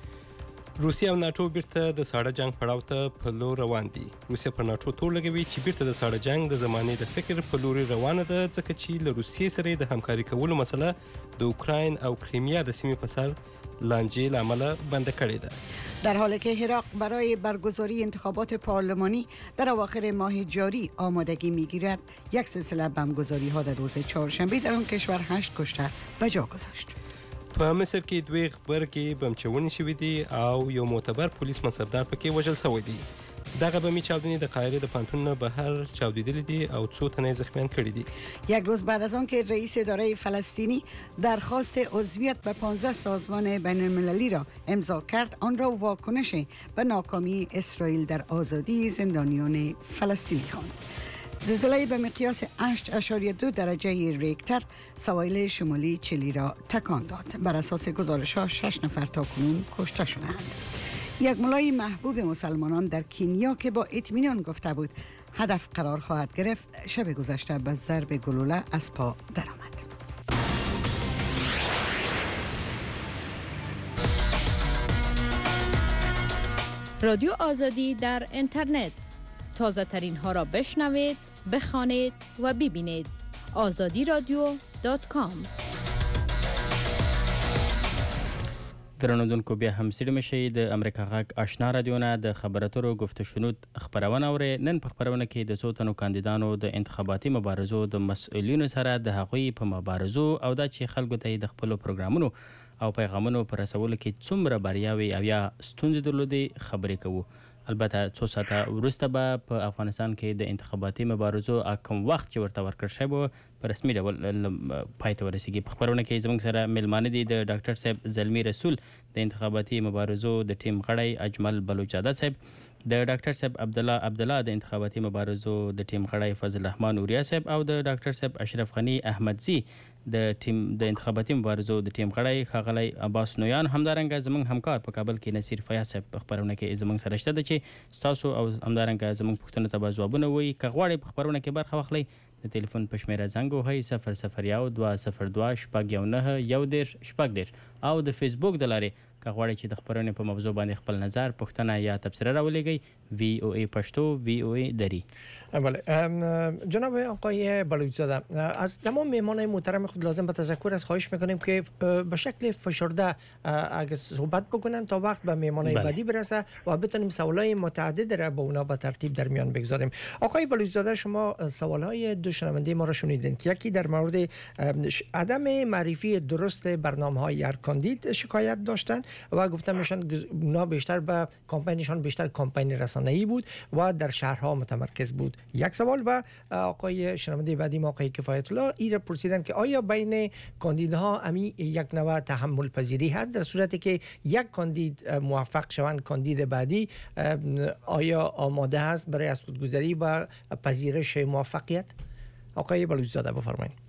روسیه او ناتو بیرته د ساړه جنگ پړاو ته په لور روان دي. روسیه پر ناتو تور لګوي چې بیرته د ساړه جنگ د زمانې د فکر په لور روانه ده، ځکه چې له روسیې سره د همکاري کولو مسله د اوکراین او کریمیا د سیمې په سر لانجه لامل بنده کړې ده. در حالی که عراق برای برگزاری انتخابات پارلمانی در اواخر ماه جاری آمادگی میگیرد، یک سلسله بمبگذاری ها در روز چهارشنبه در آن کشور 8 کشته به جا گذاشت. په مصر کې 2 غبرګې بمچونې شوې دي او یو معتبر پولیس منصبدار پکې وژل شوی دی. دغه بمي چاودنې د قاهره د پانتون نه بهر چاودیدلې دي او 2 تنه زخمیان کړي دي. یک روز بعد از آن که رئیس اداره فلسطینی درخواست عضویت به 15 سازمان بین المللی را امضا کرد، آن را واکنش به ناکامی اسرائیل در آزادی زندانیان فلسطینی خواند. زلزله به مقیاس 8.2 درجه ریکتر سواحل شمالی چلی را تکان داد. بر اساس گزارش‌ها 6 نفر تاکنون کشته شدند. یک ملای محبوب مسلمانان در کنیا که با اطمینان گفته بود هدف قرار خواهد گرفت، شب گذشته به ضرب گلوله از پا درآمد. رادیو آزادی در اینترنت، تازه ترین ها را بشنوید، بخوانید و ببینید. azadiradio.com. درنوونکو بیا هم سړي مشي د امریکا غږ آشنا رادیونه د خبراتو گفته شنود خبرونه اوري. نن په خبرونه کې د څو تنو کاندیدانو د انتخاباتي مبارزو د مسؤلینو سره د هغوی په مبارزو او د چې خلکو ته د خپل پروګرامونو او پیغامونو پر رسولو کې څومره بریاوي او یا ستونزې درلودي خبرې کوو. البته څو ساعته وروسته به په افغانستان کې د انتخاباتي مبارزو کوم وخت چې ورته ورکړل شوی په رسمي ډول پای ته ورسیږي. په خبرونه کې زموږ سره میلمانه دي د ډاکټر صاحب زلمی رسول د انتخاباتي مبارزو د ټیم غړی، اجمل بلوچزاده صاحب د ډاکټر صاحب عبدالله د انتخاباتي مبارزو د ټیم غړی، فضل الرحمن اوریا صاحب او د ډاکټر صاحب اشرف غنی احمدزی د ټیم د انتخاباتي مبارزو د ټیم غړی ښاغلی عباس نویان. همدارنګه زموږ همکار په کابل کې نصیر فیاض صاحب په خبرونه کې زموږ سره شته چې ستاسو او همدارنګه زموږ پوښتنو ته به ځوابونه وایي. که غواړئ په خبرونه کې برخه واخلئ د ټلیفون په شمیره زنګ وهئ 001-202-210-110 او د فیسبوک د لارې که غواړئ چې د خبرونې په موضوع باندې خپل نظر، پوښتنه یا تبصره راولېږئ VOA پښتو VOA دری. بله جناب آقای بلوچزاده، از تمام مهمانان محترم خود لازم به تذکر از خواهش میکنیم که به شکل فشرده اگه صحبت بکنن تا وقت به مهمانای بعدی برسه و بتونیم سوالای متعدد را با اونا به ترتیب در میان بگذاریم. آقای بلوچزاده، شما سوالهای دو شنونده ما را شنیدین که یکی در مورد عدم معرفی درست برنامه‌های هر کاندید شکایت داشتن و گفتن میشن اونا بیشتر به کمپینشان بیشتر کمپین رسانه‌ای بود و در شهرها متمرکز بود. یک سوال. و آقای شنونده بعدی ما آقای کفایت الله ای را پرسیدن که آیا بین کاندیدها امی یک نوع تحمل پذیری هست در صورتی که یک کاندید موفق شوند کاندید بعدی آیا آماده است برای از خودگذری و پذیرش موفقیت؟ آقای بلوچزاده بفرمایید.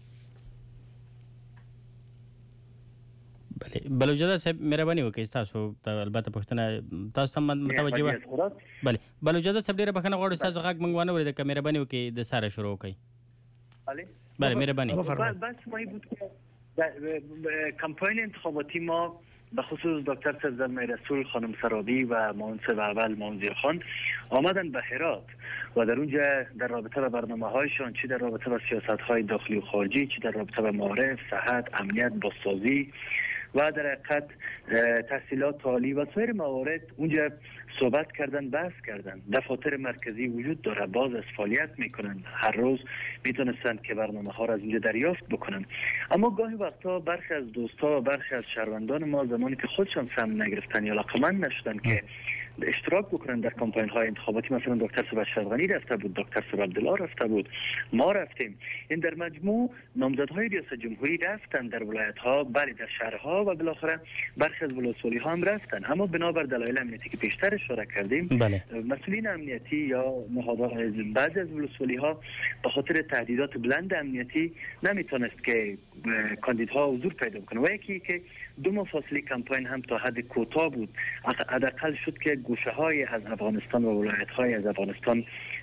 بله بلوچزاده صاحب مهرباني وکړئ تاسو البته پښتنه تاسو هم متوجه و بله بلوچزاده صاحب ډیره بخښنه غواړم تاسو غږ مونږ ونه ورید که مهرباني وکړئ د سره شروع کړئ. بله مهرباني. بس ما بود که در کمپاین انتخاباتی ما به خصوص دکتر سبزلمی رسول، خانم سرابی و منصب اول منظور خان آمدن به هرات و در اونجا در رابطه با برنامه‌هایشان، چی در رابطه با سیاست‌های داخلی و خارجی، چی در رابطه با معارف، صحت، امنیت، بازسازی و در حقیقت تحصیلات عالی و سایر موارد اونجا صحبت کردن، بحث کردن. دفاتر مرکزی وجود داره، باز از فعالیت میکنن، هر روز میتونستند که برنامه ها را از اونجا دریافت بکنن. اما گاهی وقتا برخی از دوستا و برخی از شهروندان ما زمانی که خودشان سهم نگرفتن یا علاقه‌مند نشدن که اشتراک بکنن در کمپاین های انتخاباتی، مثلا دکتر صبح اشرف‌غنی رفته بود، دکتر صبح عبدالله رفته بود، ما رفتیم، این در مجموع نامزدهای ریاست جمهوری رفتن در ولایت ها، بله در شهرها و بالاخره برخی از ولسوالی ها هم رفتن. اما بنابر دلایل امنیتی که پیشتر اشاره کردیم، مسئولین امنیتی یا بعضی از ولسوالی ها به خاطر تهدیدات بلند امنیتی نمیتونست که کاندیدها حضور پیدا بکنه و یکی که 2 ماه فاصله کمپاین هم تا حد کوتاه بود، حداقل شد که گوشه های از افغانستان و ولایت های از افغانستان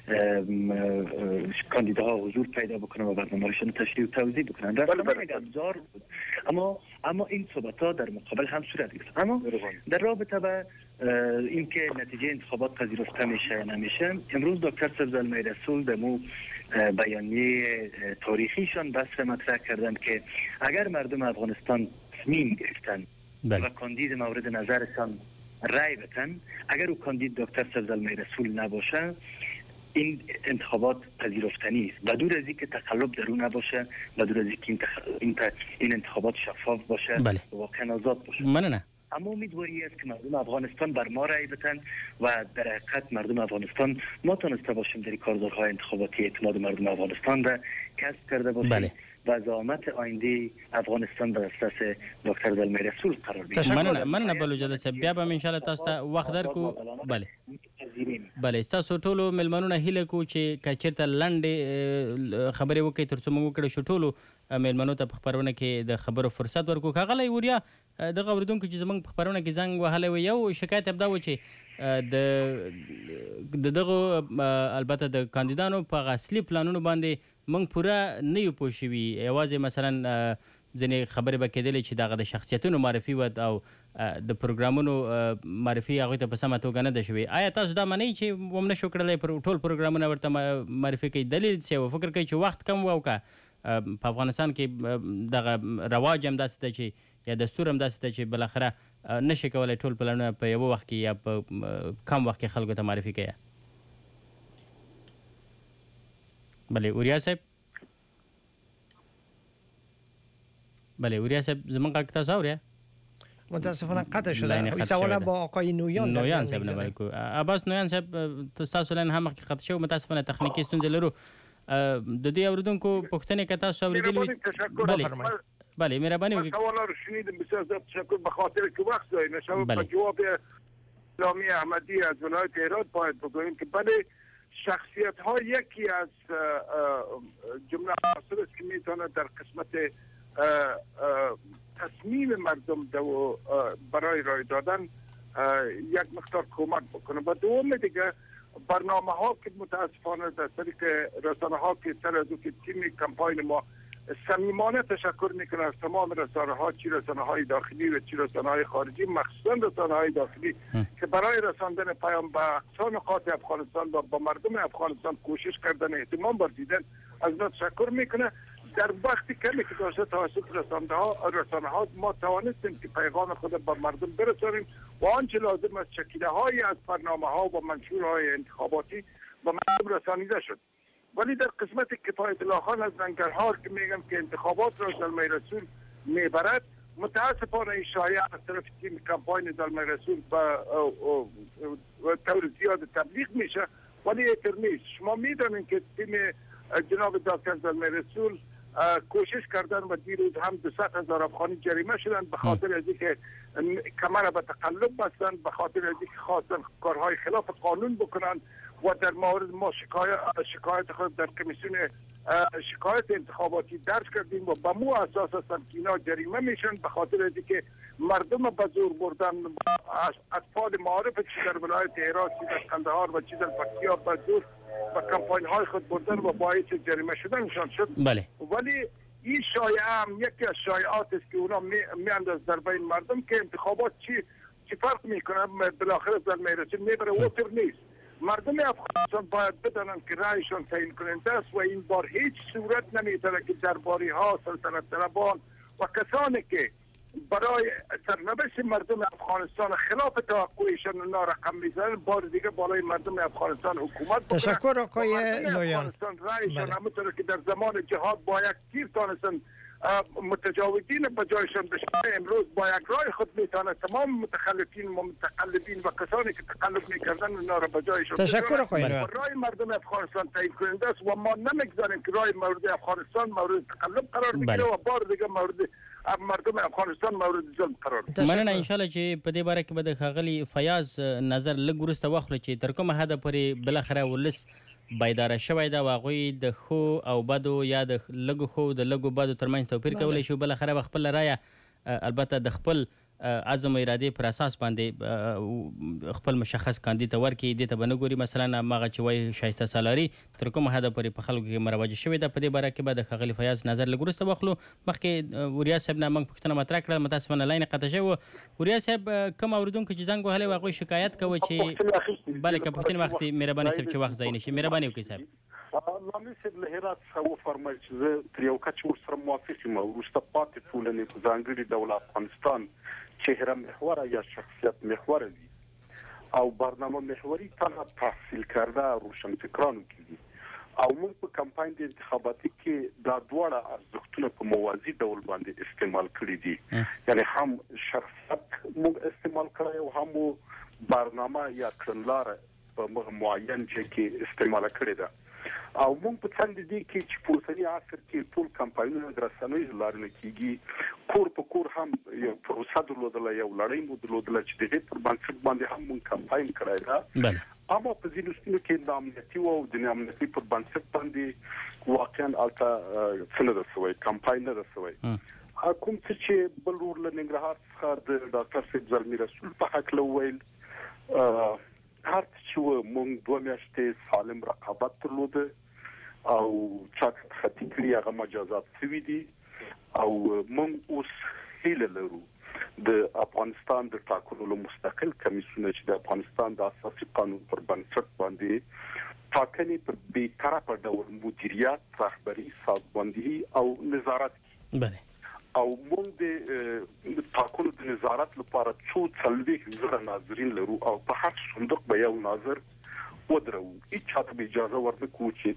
کاندیداها حضور پیدا بکنن و برنامه‌هاشون تشریح و توضیح بکنن. در ابزار بود. اما این صحبت‌ها در مقابل هم صورت گرفت. اما در رابطه با اینکه نتیجه انتخابات پذیرفته میشه یا نمیشه، امروز دکتر سبزلمی رسول دمو بیانیه تاریخیشان بحث مطرح کردند که اگر مردم افغانستان تصمیم گرفتن و کاندید مورد نظرشان رای بدن، اگر او کاندید دکتر سبزلمی رسول نباشه این انتخابات پذیرفتنی است. بدون از اینکه تقلب در اون نباشه، بدون از اینکه این انتخابات شفاف باشه و واقعا آزاد باشه. مننه. اما امیدواری است که مردم افغانستان بر ما رای بدن و در حقیقت مردم افغانستان ما تونسته باشیم در کارزارهای انتخاباتی اعتماد مردم افغانستان را کسب کرده باشیم و زعامت آینده افغانستان در دسترس دکتر زلمی رسول قرار بدیم. مننه بلوچزاده صاحب، بیا به ان شاء الله تاسو ته وخت درکو. بله تاسو ټولو ملمنونه هیله کو چې کچرته لنډې خبرې وکړي ترڅو موږ وکړو شو ټولو ملمنو ته په خبرونه کې د خبرو فرصت ورکو. کاغلی وریا دغه اوریدونکو چې زمونږ په خبرونه کې زنګ وهلی و، یو شکایت ابدا و چې د دغه البته د کاندیدانو په اصلي پلانونو باندې موږ پوره نه یو پوه شوي. یوازې مثلا ځینې خبرې به کېدلې چې دغه د شخصیتونو معرفي و او د پروګرامونو معرفي هغوی ته په سمه توګه نه ده شوې. آیا تاسو دا منئ چې هم نه شو کړلی ټول پروګرامونه ورته معرفي کوي؟ دلیل څه و؟ فکر کوي چې وخت کم و او که په افغانستان کې دغه رواج هم داسې ده چې یا دستور هم داسې ده چې بالاخره نشي کولی ټول پلانونه په یوه وخت کې یا په کم وخت کې خلکو ته معرفي کوي؟ بله اوریا صاحب، بله اوریا صاحب زمون غږ تاسو اوریا؟ متاسفانه قطع شده. سوال با آقای نویان صاحب نه بلکو عباس نویان صاحب تاسو لن هم قطع شو، متاسفانه تخنیکی ستونزې لرو. د دې اوریدونکو پوښتنې که تاسو اوریدلې بله مهرباني وکړئ. سوال رو شنیدم، بسیار زیاد تشکر به خاطر که وقت داریم. نشود با جواب اسلامی احمدی از ولایت هرات باید بگوییم که بله شخصیت ها یکی از جمله عناصر است که میتونه در قسمت تصمیم مردم برای رای دادن یک مقدار کمک بکنه. و دوم دیگه برنامه ها که متاسفانه در طریق رسانه ها که سر از که تیم کمپاین ما صمیمانه تشکر میکنم از تمام رسانه‌ها، چی رسانه‌های داخلی و چی رسانه‌های خارجی، مخصوصا رسانه‌های داخلی که برای رساندن پیام به اقصا نقاط افغانستان و با مردم افغانستان کوشش کردن، اهتمام ورزیدن، از اینا تشکر میکنه. در وقتی کمی که داشته توسط رسانه‌ها ما توانستیم که پیغام خود به مردم برسانیم و آنچه لازم است شکل‌هایی از برنامه‌ها و منشورهای انتخاباتی به مردم رسانیده شد. ولی در قسمت کفایت الله خان از زنگرهار که میگم که انتخابات را زلمه رسول میبرد، متاسفانه این شایعه از طرف تیم کمپاین زلمه رسول به طور زیاد تبلیغ میشه، ولی اینطور نیست. شما میدانید که تیم جناب دکتر زلمه رسول کوشش کردن و دیروز هم 200,000 افغانی جریمه شدن به خاطر از اینکه کمر به تقلب بستن، به خاطر از اینکه خواستن کارهای خلاف قانون بکنن و در مورد ما شکایت خود در کمیسیون شکایت انتخاباتی درج کردیم و به مو اساس هستن که اینا جریمه میشن به خاطر از اینکه مردم به زور بردن، اطفال معارف چی در ولایت هرات، چی در قندهار و چی در پکتیا به زور و کمپاین های خود بردن و باعث جریمه شدنشان شد. بله. ولی این شایعه هم یکی از شایعات است که اونا میانداز در بین مردم که انتخابات چی فرق میکنه، بالاخره زلمه رسول میبره. اوتر نیست. مردم افغانستان باید بدانن که رایشان تعیین کننده است و این بار هیچ صورت نمیتونه که درباری ها، سلطنت طلبان و کسانی که برای سرنوشت مردم افغانستان خلاف توقعشان اونا رقم میزنن، بار دیگه بالای مردم افغانستان حکومت بکنن. تشکر آقای لویان. رایشان همونطور که در زمان جهاد با یک تیر تانستن متجاوزین به جایشان بشن، امروز با یک رای خود میتونه تمام متخلفین و متقلبین و کسانی که تقلب میکردن اونا را به جایشان بشن. تشکر آقای لویان. رای مردم افغانستان تعیین کننده است و ما نمیگذاریم که رای مورد افغانستان مورد تقلب قرار بگیره و بار دیگه مردم افغانستان مورد ظلم قرار بگیره. مننه ان شاء الله چې په دې باره کې به د ښاغلي فیاض نظر لږ وروسته واخلو چې تر کومه حده پورې بالاخره ولس بیداره شوی دا و هغوی د ښو او بدو یا د لږو ښو د لږو بدو ترمنځ توپیر کولی شي. بالاخره به خپله رایه البته د خپل عزم و ارادې پر اساس باندې خپل مشخص کاندید ته ورکړي. دې ته به نه ګوري مثلا هماغه چې وایي ښایسته سالاري تر کومه حده پورې په خلکو کې مروجه شوې ده. په دې باره کې به د ښاغلي فیاض نظر لږ وروسته واخلو. مخکې وریا صاحب نه موږ پوښتنه مطرح کړه، متاسفانه لاین قطع شوی و. وریا صاحب کوم اورېدونکو چې زنګ وهلی و هغوی شکایت کوي چې بله که پوښتنې واخیستې مهرباني صاحب چې وخت ضایع نه شي. مهرباني وکړئ صاحب. لامل صاحب له هرات څخه وفرمایل چې زه تر یو کچ ورسره موافق یم. وروسته پاتې ټولنې په ځانګړي ډول افغانستان چهره محوره یا شخصیت محوره وي او برنامه محوری تنها تحصیل کرده روشنفکرانو کې دي او موږ په کمپاین د انتخاباتي کې دا دواړه ارزښتونه په موازي ډول باندې استعمال کړي دي. یعنی هم شخصیت موږ استعمال کړی او هم برنامه یا کړنلاره په معین ځای کې استعمال کړې ده. او موږ په څنډه دي کې چې په اوسني عصر کې ټول کمپاینونه د رسنیو لارې کېږي، کور په کور هم یو پروسه درلودله، یو لړۍ مو درلودله چې د دې پر بنسټ باندې هم موږ کمپاین کړی ده. اما په ځینو سیمو کې د امنیتي او د امنیتي پر بنسټ باندې واقعا الته څه نه ده سوی، کمپاین نه ده سوی. کوم څه چې بل ور له ننګرهار څخه د ډاکټر صاحب زلمي رسول په حق له ویل، هر چې موږ 2 میاشتې سالم رقابت درلوده او چاک خطي کړی هغه مجازات شوي دي او موږ اوس هیله لرو د افغانستان د ټاکنو مستقل کمیسیون چې د افغانستان د اساسي قانون پر بنسټ باندې ټاکنې پر بی‌طرفه ډول مدیریت، رهبری، سازماندهي او نظارت کوي. بله. او موږ د ټاکنو د نظارت لپاره څو څلوېښت زره ناظرین لرو او په هر صندوق به یو ناظر ودرو. هیڅ چاته به اجازه ورنکړو چې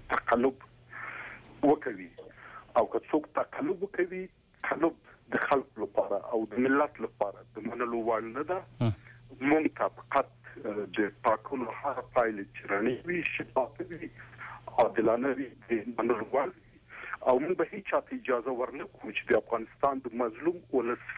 تقلب وکوي او که څوک تقلب وکوي، تقلب د خلکو لپاره او د ملت لپاره د منلو وړ نه ده. موږ ته فقط د ټاکنو هغه پایلې چې رڼې وي، شفافه وي، عادلانه وي، د منلو وړ او موږ به هیڅ چاته اجازه ورنکړو چې د افغانستان د مظلوم ولس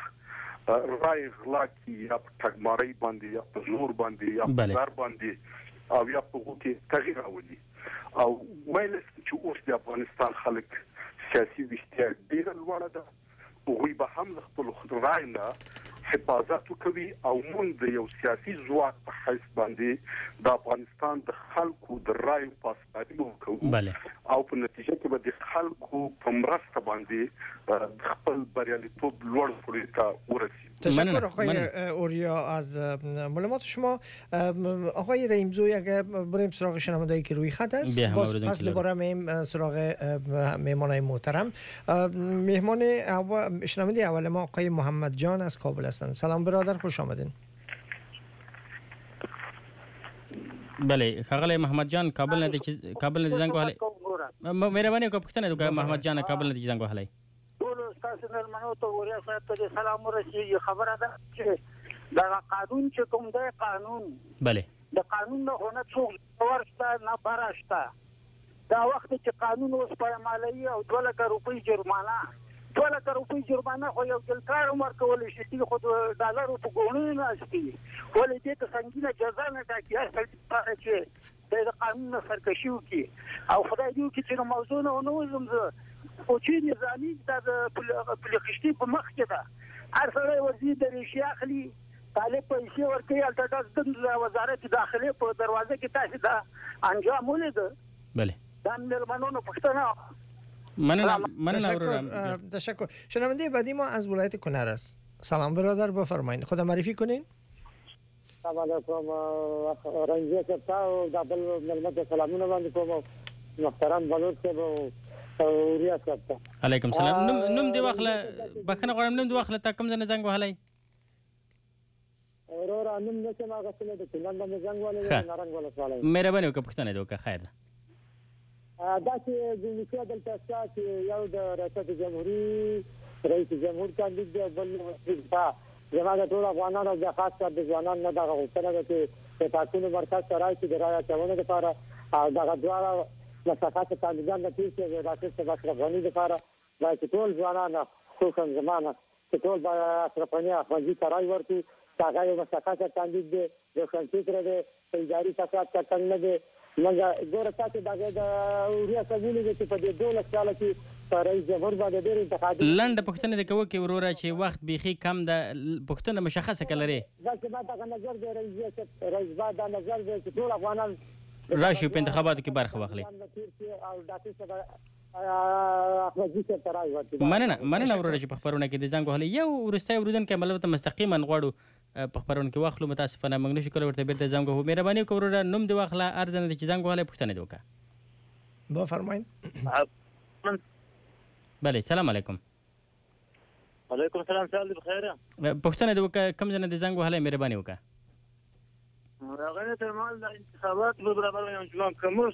رای غلا کړي یا په ټګمارۍ باندې یا په زور باندې یا په زر باندې او یا په غوټه تغییر راولي. او ویل چې اوس د افغانستان خلک سیاسي ویښتیا ډیره لوړه ده، هغوی به هم له خپل رای نه حفاظت وکوي او موږ د یو سیاسي ځواک په حیث باندې د افغانستان د خلکو د رای پاسداري وکړو او په نتیجه کې به د خلکو په مرسته باندې خپل بریالیتوب لوړ پوړی ته ورسي. تشکر آقای اوریا از معلومات شما. آقای رحیمزوی اگر بریم سراغ شنونده‌ای که روی خط است پس دوباره میم سراغ مهمانای محترم. مهمان شنونده اول ما آقای محمد جان از کابل هستند. سلام برادر، خوش آمدین. بله ښاغلی محمد جان کابل نه زنګ وهلی. مهرباني وکړه پوښتنه وکړه محمد جان کابل نه زنګ وهلی. ټول تاسو مېلمنو ته وریا صاحب ته سلام ورسیږي. خبره ده چې دا قانون چې کوم دی قانون بله د قانون نه هونه څوک ورسته نه براشته. دا وخت چې قانون اوس پایمالوي او 2 لکه روپۍ جرمانه 2 لکه روپۍ جرمانه خو یو ګلکار عمر کولی شي خو ډالرو په ګونې نه استي ولې دې ته سنگینه جزا نه ټاکي اصل چې د قانون نه سرکشي وکړي او خدای دې وکړي چې موضوع نه ونوزم زه خو چې نظامي د پولیخشتي په مخ کې ده. هر سړی ورځي د ریشي اخلي طالب پیسې ورکوي هلته د وزارت داخلې په دروازه کې تاسې دا انجام ولیده. بله دا مېلمنو پوښتنه مننه. تشکر. شنونده بعدی ما از ولایت کنر است. سلام برادر، بفرمایید خود معرفی کنین. سلام علیکم رنجه کتا و دبل ملمت سلامونه باندې کوم محترم بلوچ صاحب اوریا صاحب. علیکم سلام. نوم دی واخله بخنه غواړم نوم دی واخله تا کوم ځای نه زنګ وهلی؟ اورور نوم نشم اخیستلی د کلان باندې زنګ وهلی نارنګ ولسوالۍ. مهرباني وکړه پوښتنه دې وکړه خیر ده. دا چې جمهوریت دلته شته چې یو د ریاست جمهوریت رئیس جمهور کاندید دی بل وزیر زما د ټول افغانانو د خاص کر د ځوانانو نه دغه غوښتنه ده چې د ټاکنو مرکز ته راشي د رایې اچونې لپاره او دغه دواړه مساقات کاندیدان د تیر چې د ډاکټر اشرف غني لپاره باید ټول ځوانان خصوصا زمانه چې ټول باید اشرف غني احمدي ته رایې ورکړي. هغه یو مساقات کاندید دی روښانفکره دی اداري فساد ته تنګ نه دی. موږ ګوره تاسو د اوریا صاحب ولیدل چې په دې 12 کاله کې رئیس جمهور باندې ډېر انتقادي لنډه پوښتنه دې کوو کې وروره چې وخت بیخي کم ده پوښتنه مشخصه کړه لري. دا چې ما دا نظر دی رئیس با دا نظر دی چې ټول افغانان راشي په انتخاباتو کې برخه واخلي. او ډاکټر صاحب احمدي ته ترای ورته مننه وروره چې په خبرونه کې د زنګ وهلی. یو وروستی اورېدونکی عملته مستقیما غواړو په خبرونه کې واخلو. متاسفانه موږ نشو کولی ورته بیرته زنګ وهو. مهرباني وکړه وروره نوم دې واخله عرض نه دی چې زنګ وهلی پوښتنه دې وکړه. بفرمایئ. بله سلام علیکم. وعلیکم السلام. سال دې بخیر. پوښتنه دې وکړه کوم ځای نه دې زنګ وهلی مهرباني وکړه. هغه ته مال د انتخابات په برابر یو ځوان کوم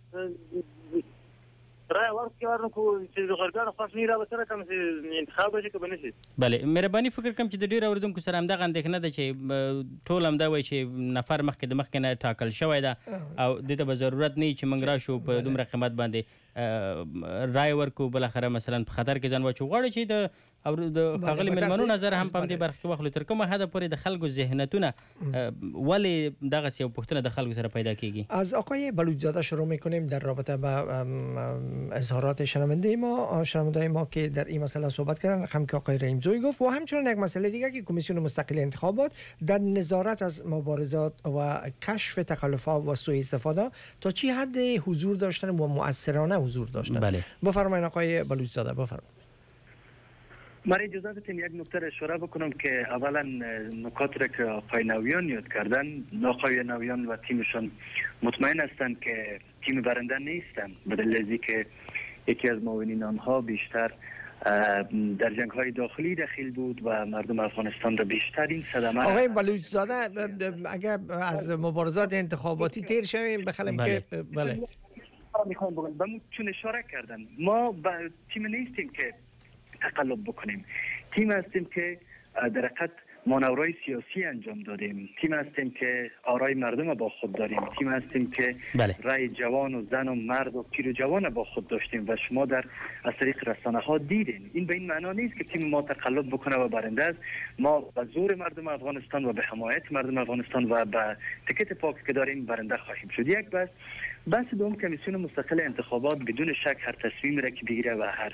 رای ورکړو چې د غرګان خاص نه را وسره کوم انتخاب چې کوم نشي. بله مهرباني فکر کوم چې د ډیر اوریدونکو سره همدغه اندېښنه ده چې ټول همدا وایي چې نفر مخکې د مخکې نه ټاکل شوی ده او دې ته به ضرورت نه وي چې موږ راشو په دومره قیمت باندې رای ورکو بالاخره مثلا په خطر کې ځان واچو. غواړو چې د ښاغلي مېلمنو نظر هم په همدې برخه کې واخلو. تر کومه حده پورې د خلکو ذهنیتونه ولې دغسې یو پوښتنه د خلکو سره پیدا کیږي؟ از آقای بلوچزاده شروع میکنیم در رابطه با اظهارات شنونده ما که در این مسئله صحبت کردن. هم که آقای رحیمزوی گفت و همچنین یک مسئله دیگه که کمیسیون مستقل انتخابات در نظارت از مبارزات و کشف تخلفات و سوء استفاده تا چی حد حضور داشتن و مؤثرانه حضور داشتن. بله بفرمایید آقای بلوچزاده. بفرمایید. من اجازه بدید یک نکته را اشاره بکنم که اولا نکات را که آقای نویان یاد کردن، آقای نویان و تیمشان مطمئن هستند که تیم برنده نیستند، به دلیل که یکی از معاونین آنها بیشتر در جنگ های داخلی دخیل بود و مردم افغانستان را بیشترین صدمه. آقای بلوچزاده اگر از مبارزات انتخاباتی تیر شویم بخلیم که بله میخوام بگم چون اشاره کردن ما تیم نیستیم که تقلب بکنیم. تیم هستیم که در حقیقت مانورهای سیاسی انجام دادیم. تیم هستیم که آرای مردم با خود داریم. تیم هستیم که رای جوان و زن و مرد و پیر و جوان با خود داشتیم و شما در از طریق رسانه ها دیدین. این به این معنا نیست که تیم ما تقلب بکنه و برنده است. ما به زور مردم افغانستان و به حمایت مردم افغانستان و به تکت پاک که داریم برنده خواهیم شد. یک بحث دوم کمیسیون مستقل انتخابات بدون شک هر تصمیمی را که بگیره و هر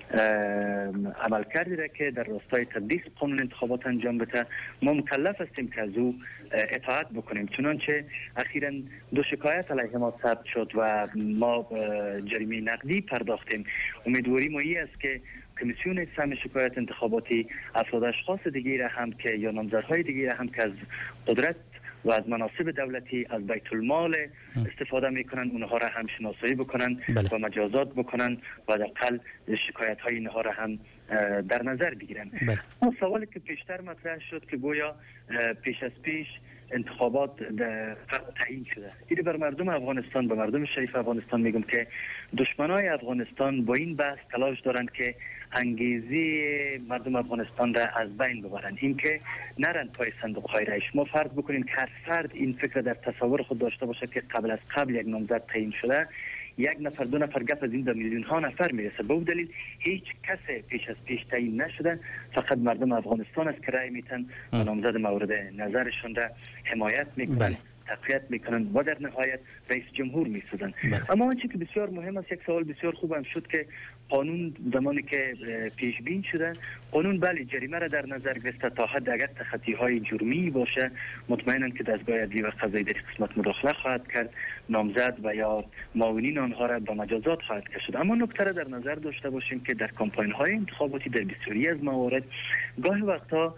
عملکردی را که در راستای تدبیق قانون انتخابات انجام بده ما مکلف هستیم که از او اطاعت بکنیم. چنانچه اخیراً 2 شکایت علیه ما ثبت شد و ما جریمه نقدی پرداختیم. امیدواری ما این است که کمیسیون سهم شکایت انتخاباتی افراد اشخاص دیگری را هم که یا نامزدهای دیگری را هم که از قدرت و از مناصب دولتی از بیت المال استفاده میکنن اونها را هم شناسایی بکنن و مجازات بکنن و حداقل شکایت های اینها را هم در نظر بگیرن. اون سوالی که پیشتر مطرح شد که گویا پیش از پیش انتخابات تعیین شده، این بر مردم افغانستان، به مردم شریف افغانستان میگم که دشمنای افغانستان با این بحث تلاش دارند که انگیزه مردم افغانستان را از بین ببرند، اینکه نرن پای صندوق های رای. ما فرض بکنیم که هر فرد این فکر در تصور خود داشته باشه که قبل از قبل یک نامزد تعیین شده، 1 نفر 2 نفر گپ از این به میلیون ها نفر میرسه. به اون دلیل هیچ کس پیش از پیش تعیین نشده، فقط مردم افغانستان است که رای میتن و نامزد مورد نظرشون را حمایت میکنن، تقویت میکنن و در نهایت رئیس جمهور میسازن. اما آنچه که بسیار مهم است، یک سوال بسیار خوب هم شد که قانون زمانی که پیش بین شده، قانون بله جریمه را در نظر گرفته تا حد اگر تخطی های جرمی باشه مطمئنا که دستگاه عدلی و قضایی در قسمت مداخله خواهد کرد، نامزد و یا معاونین آنها را به مجازات خواهد کشید. اما نکته را در نظر داشته باشیم که در کمپاین های انتخاباتی در بسیاری از موارد گاهی وقتا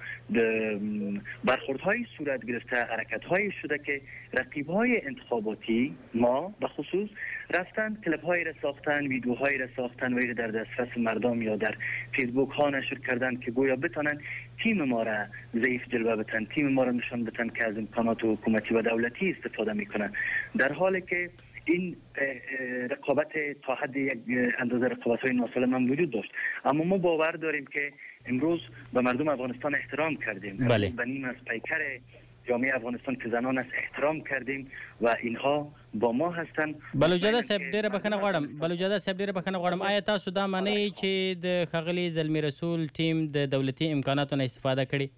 برخوردهای صورت گرفته، حرکت‌های شده که رقیب‌های انتخاباتی ما به خصوص رفتن کلیپ‌هایی را ساختن، ویدیوهایی را ساختن و در دسترس مردم یا در فیسبوک ها نشر کردن که گویا بتونن تیم ما را ضعیف جلوه بدن، تیم ما را نشان بدن که از امکانات حکومتی و دولتی استفاده میکنن، در حالی که این رقابت تا حد یک اندازه رقابت‌های ناسالم هم وجود داشت. اما ما باور داریم که امروز به مردم افغانستان احترام کردیم، به نیم از پیکر جامعه افغانستان که زنان است احترام کردیم و اینها با ما هستن. بلوجاده صاحب ډیره بخښنه غواړم آیا تاسو دا معنی چې د ښاغلي زلمی رسول ټیم د دولتي امکاناتو نه استفاده کړي؟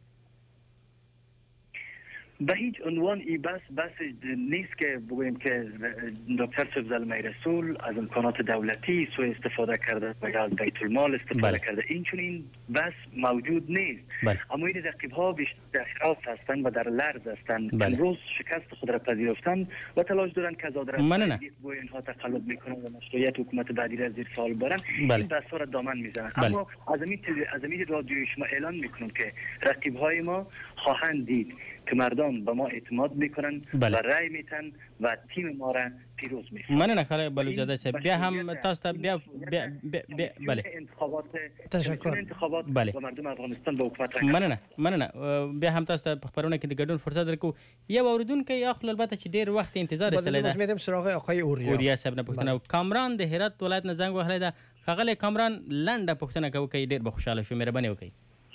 به هیچ عنوان این بس نیست که بگوییم که دکتر صاحب زلمی رسول از امکانات دولتی سوء استفاده کرده و یا از بیت المال استفاده کرده، این چون این بس موجود نیست. اما این رقیب ها بیشتر در خلاف هستند و در لرز هستند. امروز شکست خود را پذیرفتن و تلاش دارند که از آدرس بوی اینها تقلب میکنن و مشروعیت حکومت بعدی را زیر سوال برن. این بحث ها را دامن میزنن. اما از این رادیوی شما اعلان میکنم که رقیب های ما خواهند دید که مردم به ما اعتماد میکنن و رای میتن و تیم ما را پیروز میکنن. مننه خاله بلوچزاده صاحب. بیا هم تاسو بیا بله انتخابات و مردم افغانستان به حکومت مننه بیا هم تاسو په خبرونه کې د ګډون فرصت درکو. یو اوریدونکو اخل البته چې ډیر وخت انتظار استلی ده. میرم سراغ آقای اوریا صاحب نه پوښتنه. کامران د هرات ولایت نه زنګ وهلی ده. خاله کامران لنډه پوښتنه کوي که ډیر به خوشاله شو. مهرباني وکړئ.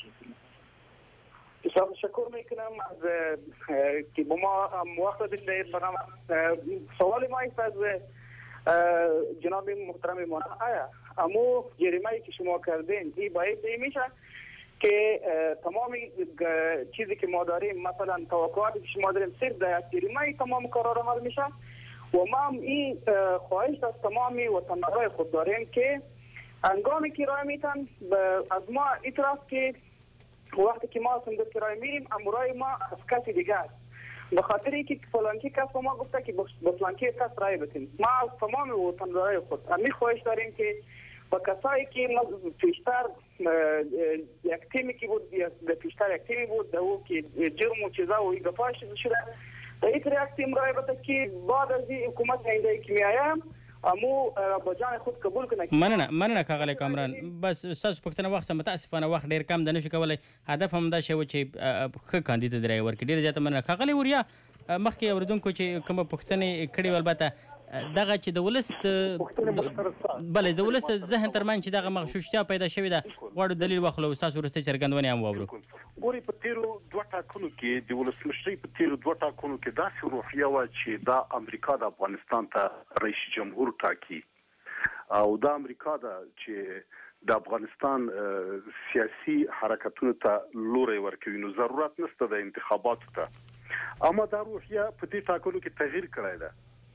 بسیار تشکر میکنم از که با ما وقت دادید. سوال ما است از جناب محترم مولانا، اما جریمه‌ای که شما کردین این باید میشه که تمام چیزی که ما داریم، مثلا توقعاتی که شما داریم صرف در جریمه تمام کارا حل میشه و ما این خواهش از تمام وطن‌های خود داریم که هنگامی که راه میتن از ما اطراف که وقتی که ما صندوق کرایه میریم امورای ما از کسی دیگه است، به خاطر اینکه فلانکی کس به ما گفته که با فلانکی کس رای بدیم. ما از تمام وطن‌های خود همین خواهش داریم که با کسایی که ما پیشتر یک تیمی که بود، پیشتر یک تیمی بود او که جرم و چیزا و گپاش شده در این یک تیم رای بده که بعد از این حکومت آینده که میایم امو با جان خود قبول کنه. مننه کاغله کامران. بس تاسو پښتنه وخت متاسفانه وخت ډیر کم د نشو کولای. هدف هم دا شی و چې ښه کاندید ډرایور کې ډیر زیاته مننه کاغله وریا. مخکې اوریدونکو چې کوم پښتنه کړي البته دغه چې د ولست بله د ولست ذهن ترمن چې دغه مغشوشتیا پیدا شوې ده غواړو دلیل واخلو. تاسو ورسته څرګندونه هم واورو. ګوري په تیرو 2 ټاکنو کې د ولسمشرۍ په تیرو 2 ټاکنو کې داسې روحیه و چې دا امریکا د افغانستان ته رئیس جمهور ټاکي او دا امریکا دا چې د افغانستان سیاسي حرکتونو ته لوري ورکوي، نو ضرورت نشته د انتخاباتو ته. اما دا روحیه په دې ټاکنو کې تغییر کړی ده.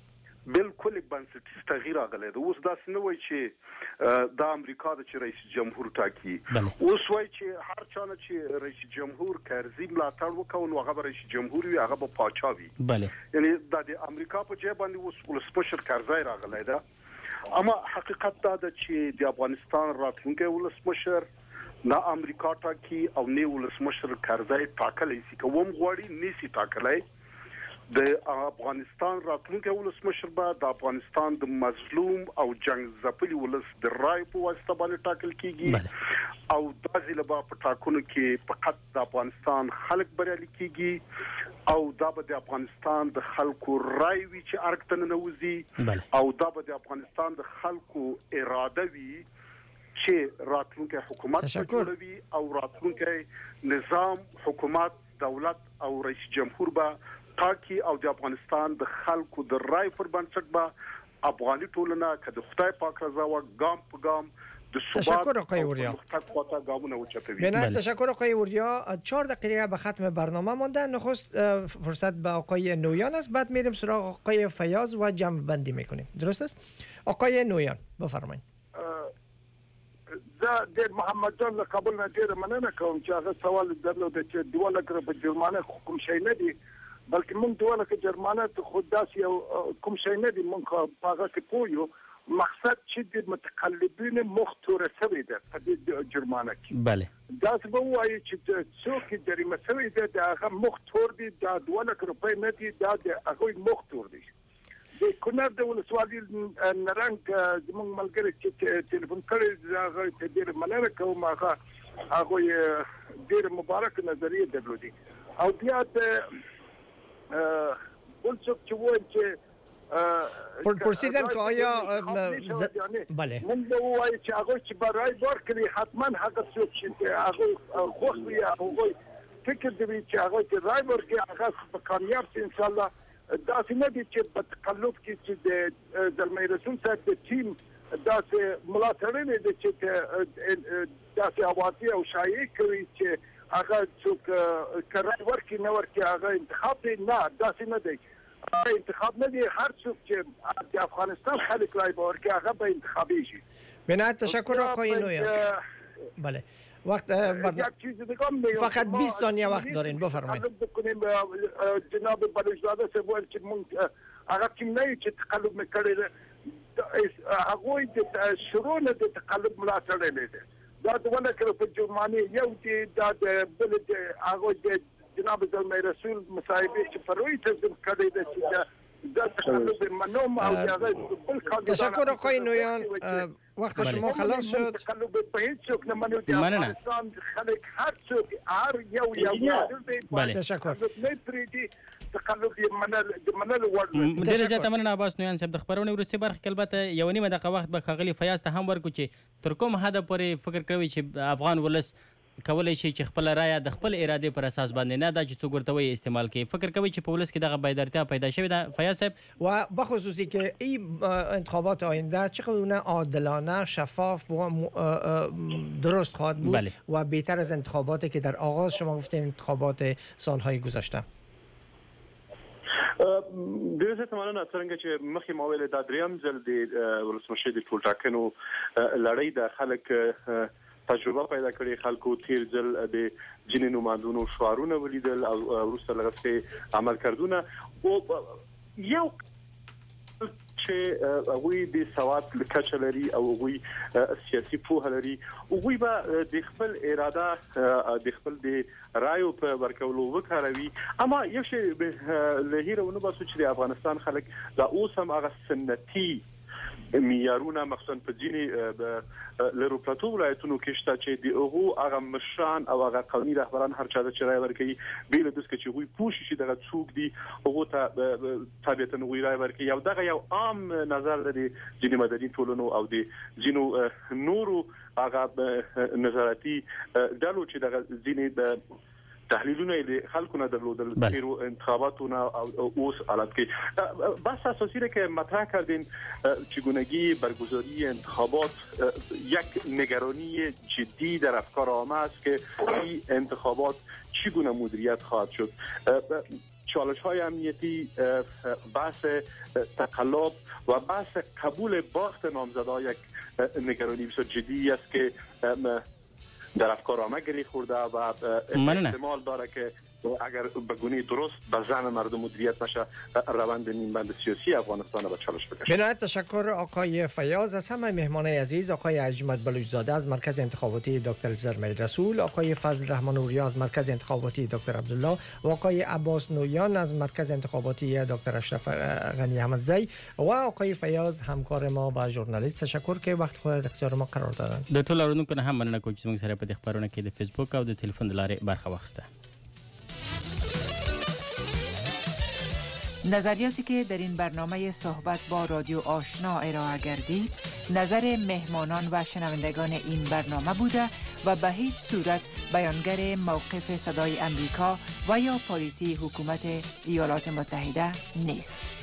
بالکل بنسټیز تغییر راغلی دی. اوس داسې نه وایي چې د امریکا د چې رئیس جمهور ټاکي، اوس وایي چې هر چا نه چې رئیس جمهور کرزي ملاتړ وکړي نو هغه به رئیس جمهور وي، هغه به پاچا وي. یعنی د امریکا په ځای باندې اوس ولسمشر کرزی راغلی دی. اما حقیقت دا ده چې د افغانستان راتلونکی ولسمشر نه امریکا ټاکي او نه ولسمشر کرزی ټاکلی شي، کوم غواړي نشي ټاکلی. د افغانستان راتلونکی ولسمشر به د افغانستان د مظلوم او جنگ ځپلي ولس د رای په واسطه باندې ټاکل کیږي او دا ځل به په ټاکنو کې فقط د افغانستان خلک بریالي کیږي او دا به د افغانستان د خلکو رای وي چې ارګ ته ننوځي او دا به د افغانستان د خلکو اراده وي چې راتلونکی حکومت جوړوي او راتلونکی نظام حکومت دولت او رئیس جمهور به تاکي او د افغانستان د خلکو د رای پر بنسټ به افغاني ټولنه که د خدای پاک رضا و ګام په ګام د تشکر آقای وریا. بنابراین تشکر آقای وریا. 4 دقیقه به ختم برنامه مونده. نخست فرصت به آقای نویان است، بعد میریم سراغ آقای فیاض و جمع بندی میکنیم. درست است؟ آقای نویان بفرمایید. د محمد جان له کابل نه ډیره مننه کوم چې هغه سوال درلود چې 2 لک په جرمانه حکم شي نه دي، بلکې موږ 2 لک جرمانه ته خود داسې یو کوم شي نه دي. موږ په هغه کې پویو مقصد چې د متقلبین مختوره شوی ده په دې جرمانه کې. بله دا څه به وایي چې څوک جریمه شوی ده د هغه مختور دي، دا 2 لک روپۍ نه دي، دا د هغه مختور دي. د کونړ د ولسوالۍ نرنګ زموږ ملګری چې ټلیفون کړی هغه ته ډېره مننه کوم. هغه ډېر مبارک نظریه درلودي او بیا د بل څوک چې وایي چې پرسیدم که آیا بله من به وایي چې هغه چې برای ورکړي حتما هغه څوک چې هغه خوښ وي هغه فکر دی چې هغه چې رای ورکړي هغه په کامیاب شي ان شاء الله. داسې نه دي چې په تقلب کې چې د زلمی رسول صاحب د ټیم داسې ملاتړی دی چې داسې اواتې او شایعې کوي چې هغه څوک که رای ورکړي نه ورکړي هغه انتخاب دی. نه داسې نه دی، انتخاب نه دی. هر څوک چې د افغانستان خلک رای ورکړي هغه به انتخابیږي. بنایت تشکر آقای نویان. بله وقت فقط 20 ثانیه وقت دارین بفرمایید. جناب بلوچزاده سوال چې مونږ هغه کوم نه چې تقلب میکړي هغه د شروع نه د تقلب ملاتړ نه دا د ولکه په جرمانه یو دی دا د بل د هغه د جناب زلمی رسول مصاحبه چې پروي ته کړی د چې دا تقلب منوم او هغه بل کاندید. تشکر آقای نویان، وقت شما خلاص شد. مننه. تشکر. ډیره زیاته مننه عباس نویان صاحب. د خبرونې وروستۍ برخه کې البته یو نیمه دقیقه وخت به ښاغلي فیاض ته هم ورکړو چې تر کوم حده پورې فکر کوي چې افغان ولس کولی شي چې خپل رایه د خپل ارادې پر اساس باندې نه دا چې څوک ورته وایي استعمال کوي. فکر کوي چې په ولس کې دغه بیدارتیا پیدا شوې ده فیاض صاحب؟ و بخصوصی که این انتخابات آینده چقدر عادلانه، شفاف و درست خواهد بود و بهتر از انتخاباتی که در آغاز شما گفتین انتخابات سالهای گذشته. ډیره زیاته مننه. څنګه چې مخکې ما ویل دا دریم ځل د ولسمشر د ټولټاکنو لړۍ د خلک تجربه پیدا کړې. خلکو تیر ځل د ځینې نمایندونو شعارونه ولیدل او وروسته لغسې عمل کردونه او یو چې هغوی د سواد کچه لري او هغوی سیاسي پوهه لري، هغوی به د خپل اراده د خپل د رایو په ورکولو وکاروي. اما یو شی له هیره ونه باسو چې د افغانستان خلک دا اوس هم هغه سنتي معیارونه مخصوصا په ځینې لرو پلاتو ولایتونو کې شته چې د هغه مشران او هغه قومي رهبران هر چا چې رای ورکوي بې له دسکه چې هغوی پوه شي چې دغه څوک دي هغو ته طبیعتا هغوی رای ورکوي. او دغه یو عام نظر دی ځینې مدني ټولنو او د ځینو نورو هغه نظارتي ډلو چې دغه ځینې تحلیلونه د خلکو نه درلودل تیرو انتخاباتونه او اوس حالت کې بس اساسی که مطرح کردین چگونگی برگزاری انتخابات یک نگرانی جدی در افکار عامه است که این انتخابات چگونه مدیریت خواهد شد. چالش‌های امنیتی، بحث تقلب و بحث قبول باخت نامزدها یک نگرانی بسیار جدی است که در افکار عامه گری خورده و احتمال داره که اگر به گونه درست به زعم مردم مدیریت نشه روند نیمبند سیاسی افغانستان به چالش بکشه. بنایت تشکر آقای فیاض. از همه مهمانای عزیز، آقای اجمد بلوچزاده از مرکز انتخاباتی دکتر زرمید رسول، آقای فضل رحمان اوریا از مرکز انتخاباتی دکتر عبدالله و آقای عباس نویان از مرکز انتخاباتی دکتر اشرف غنی احمدزی و آقای فیاض همکار ما و ژورنالیست، تشکر که وقت خود در اختیار ما قرار دادند. د ټول اورونکو نه هم مننه کوم چې موږ سره په دې خبرونه کې د فیسبوک او د ټلیفون د لارې برخه واخیسته. نظریاتی که در این برنامه صحبت با رادیو آشنا ارائه گردید نظر مهمانان و شنوندگان این برنامه بوده و به هیچ صورت بیانگر موقف صدای امریکا و یا پالیسی حکومت ایالات متحده نیست.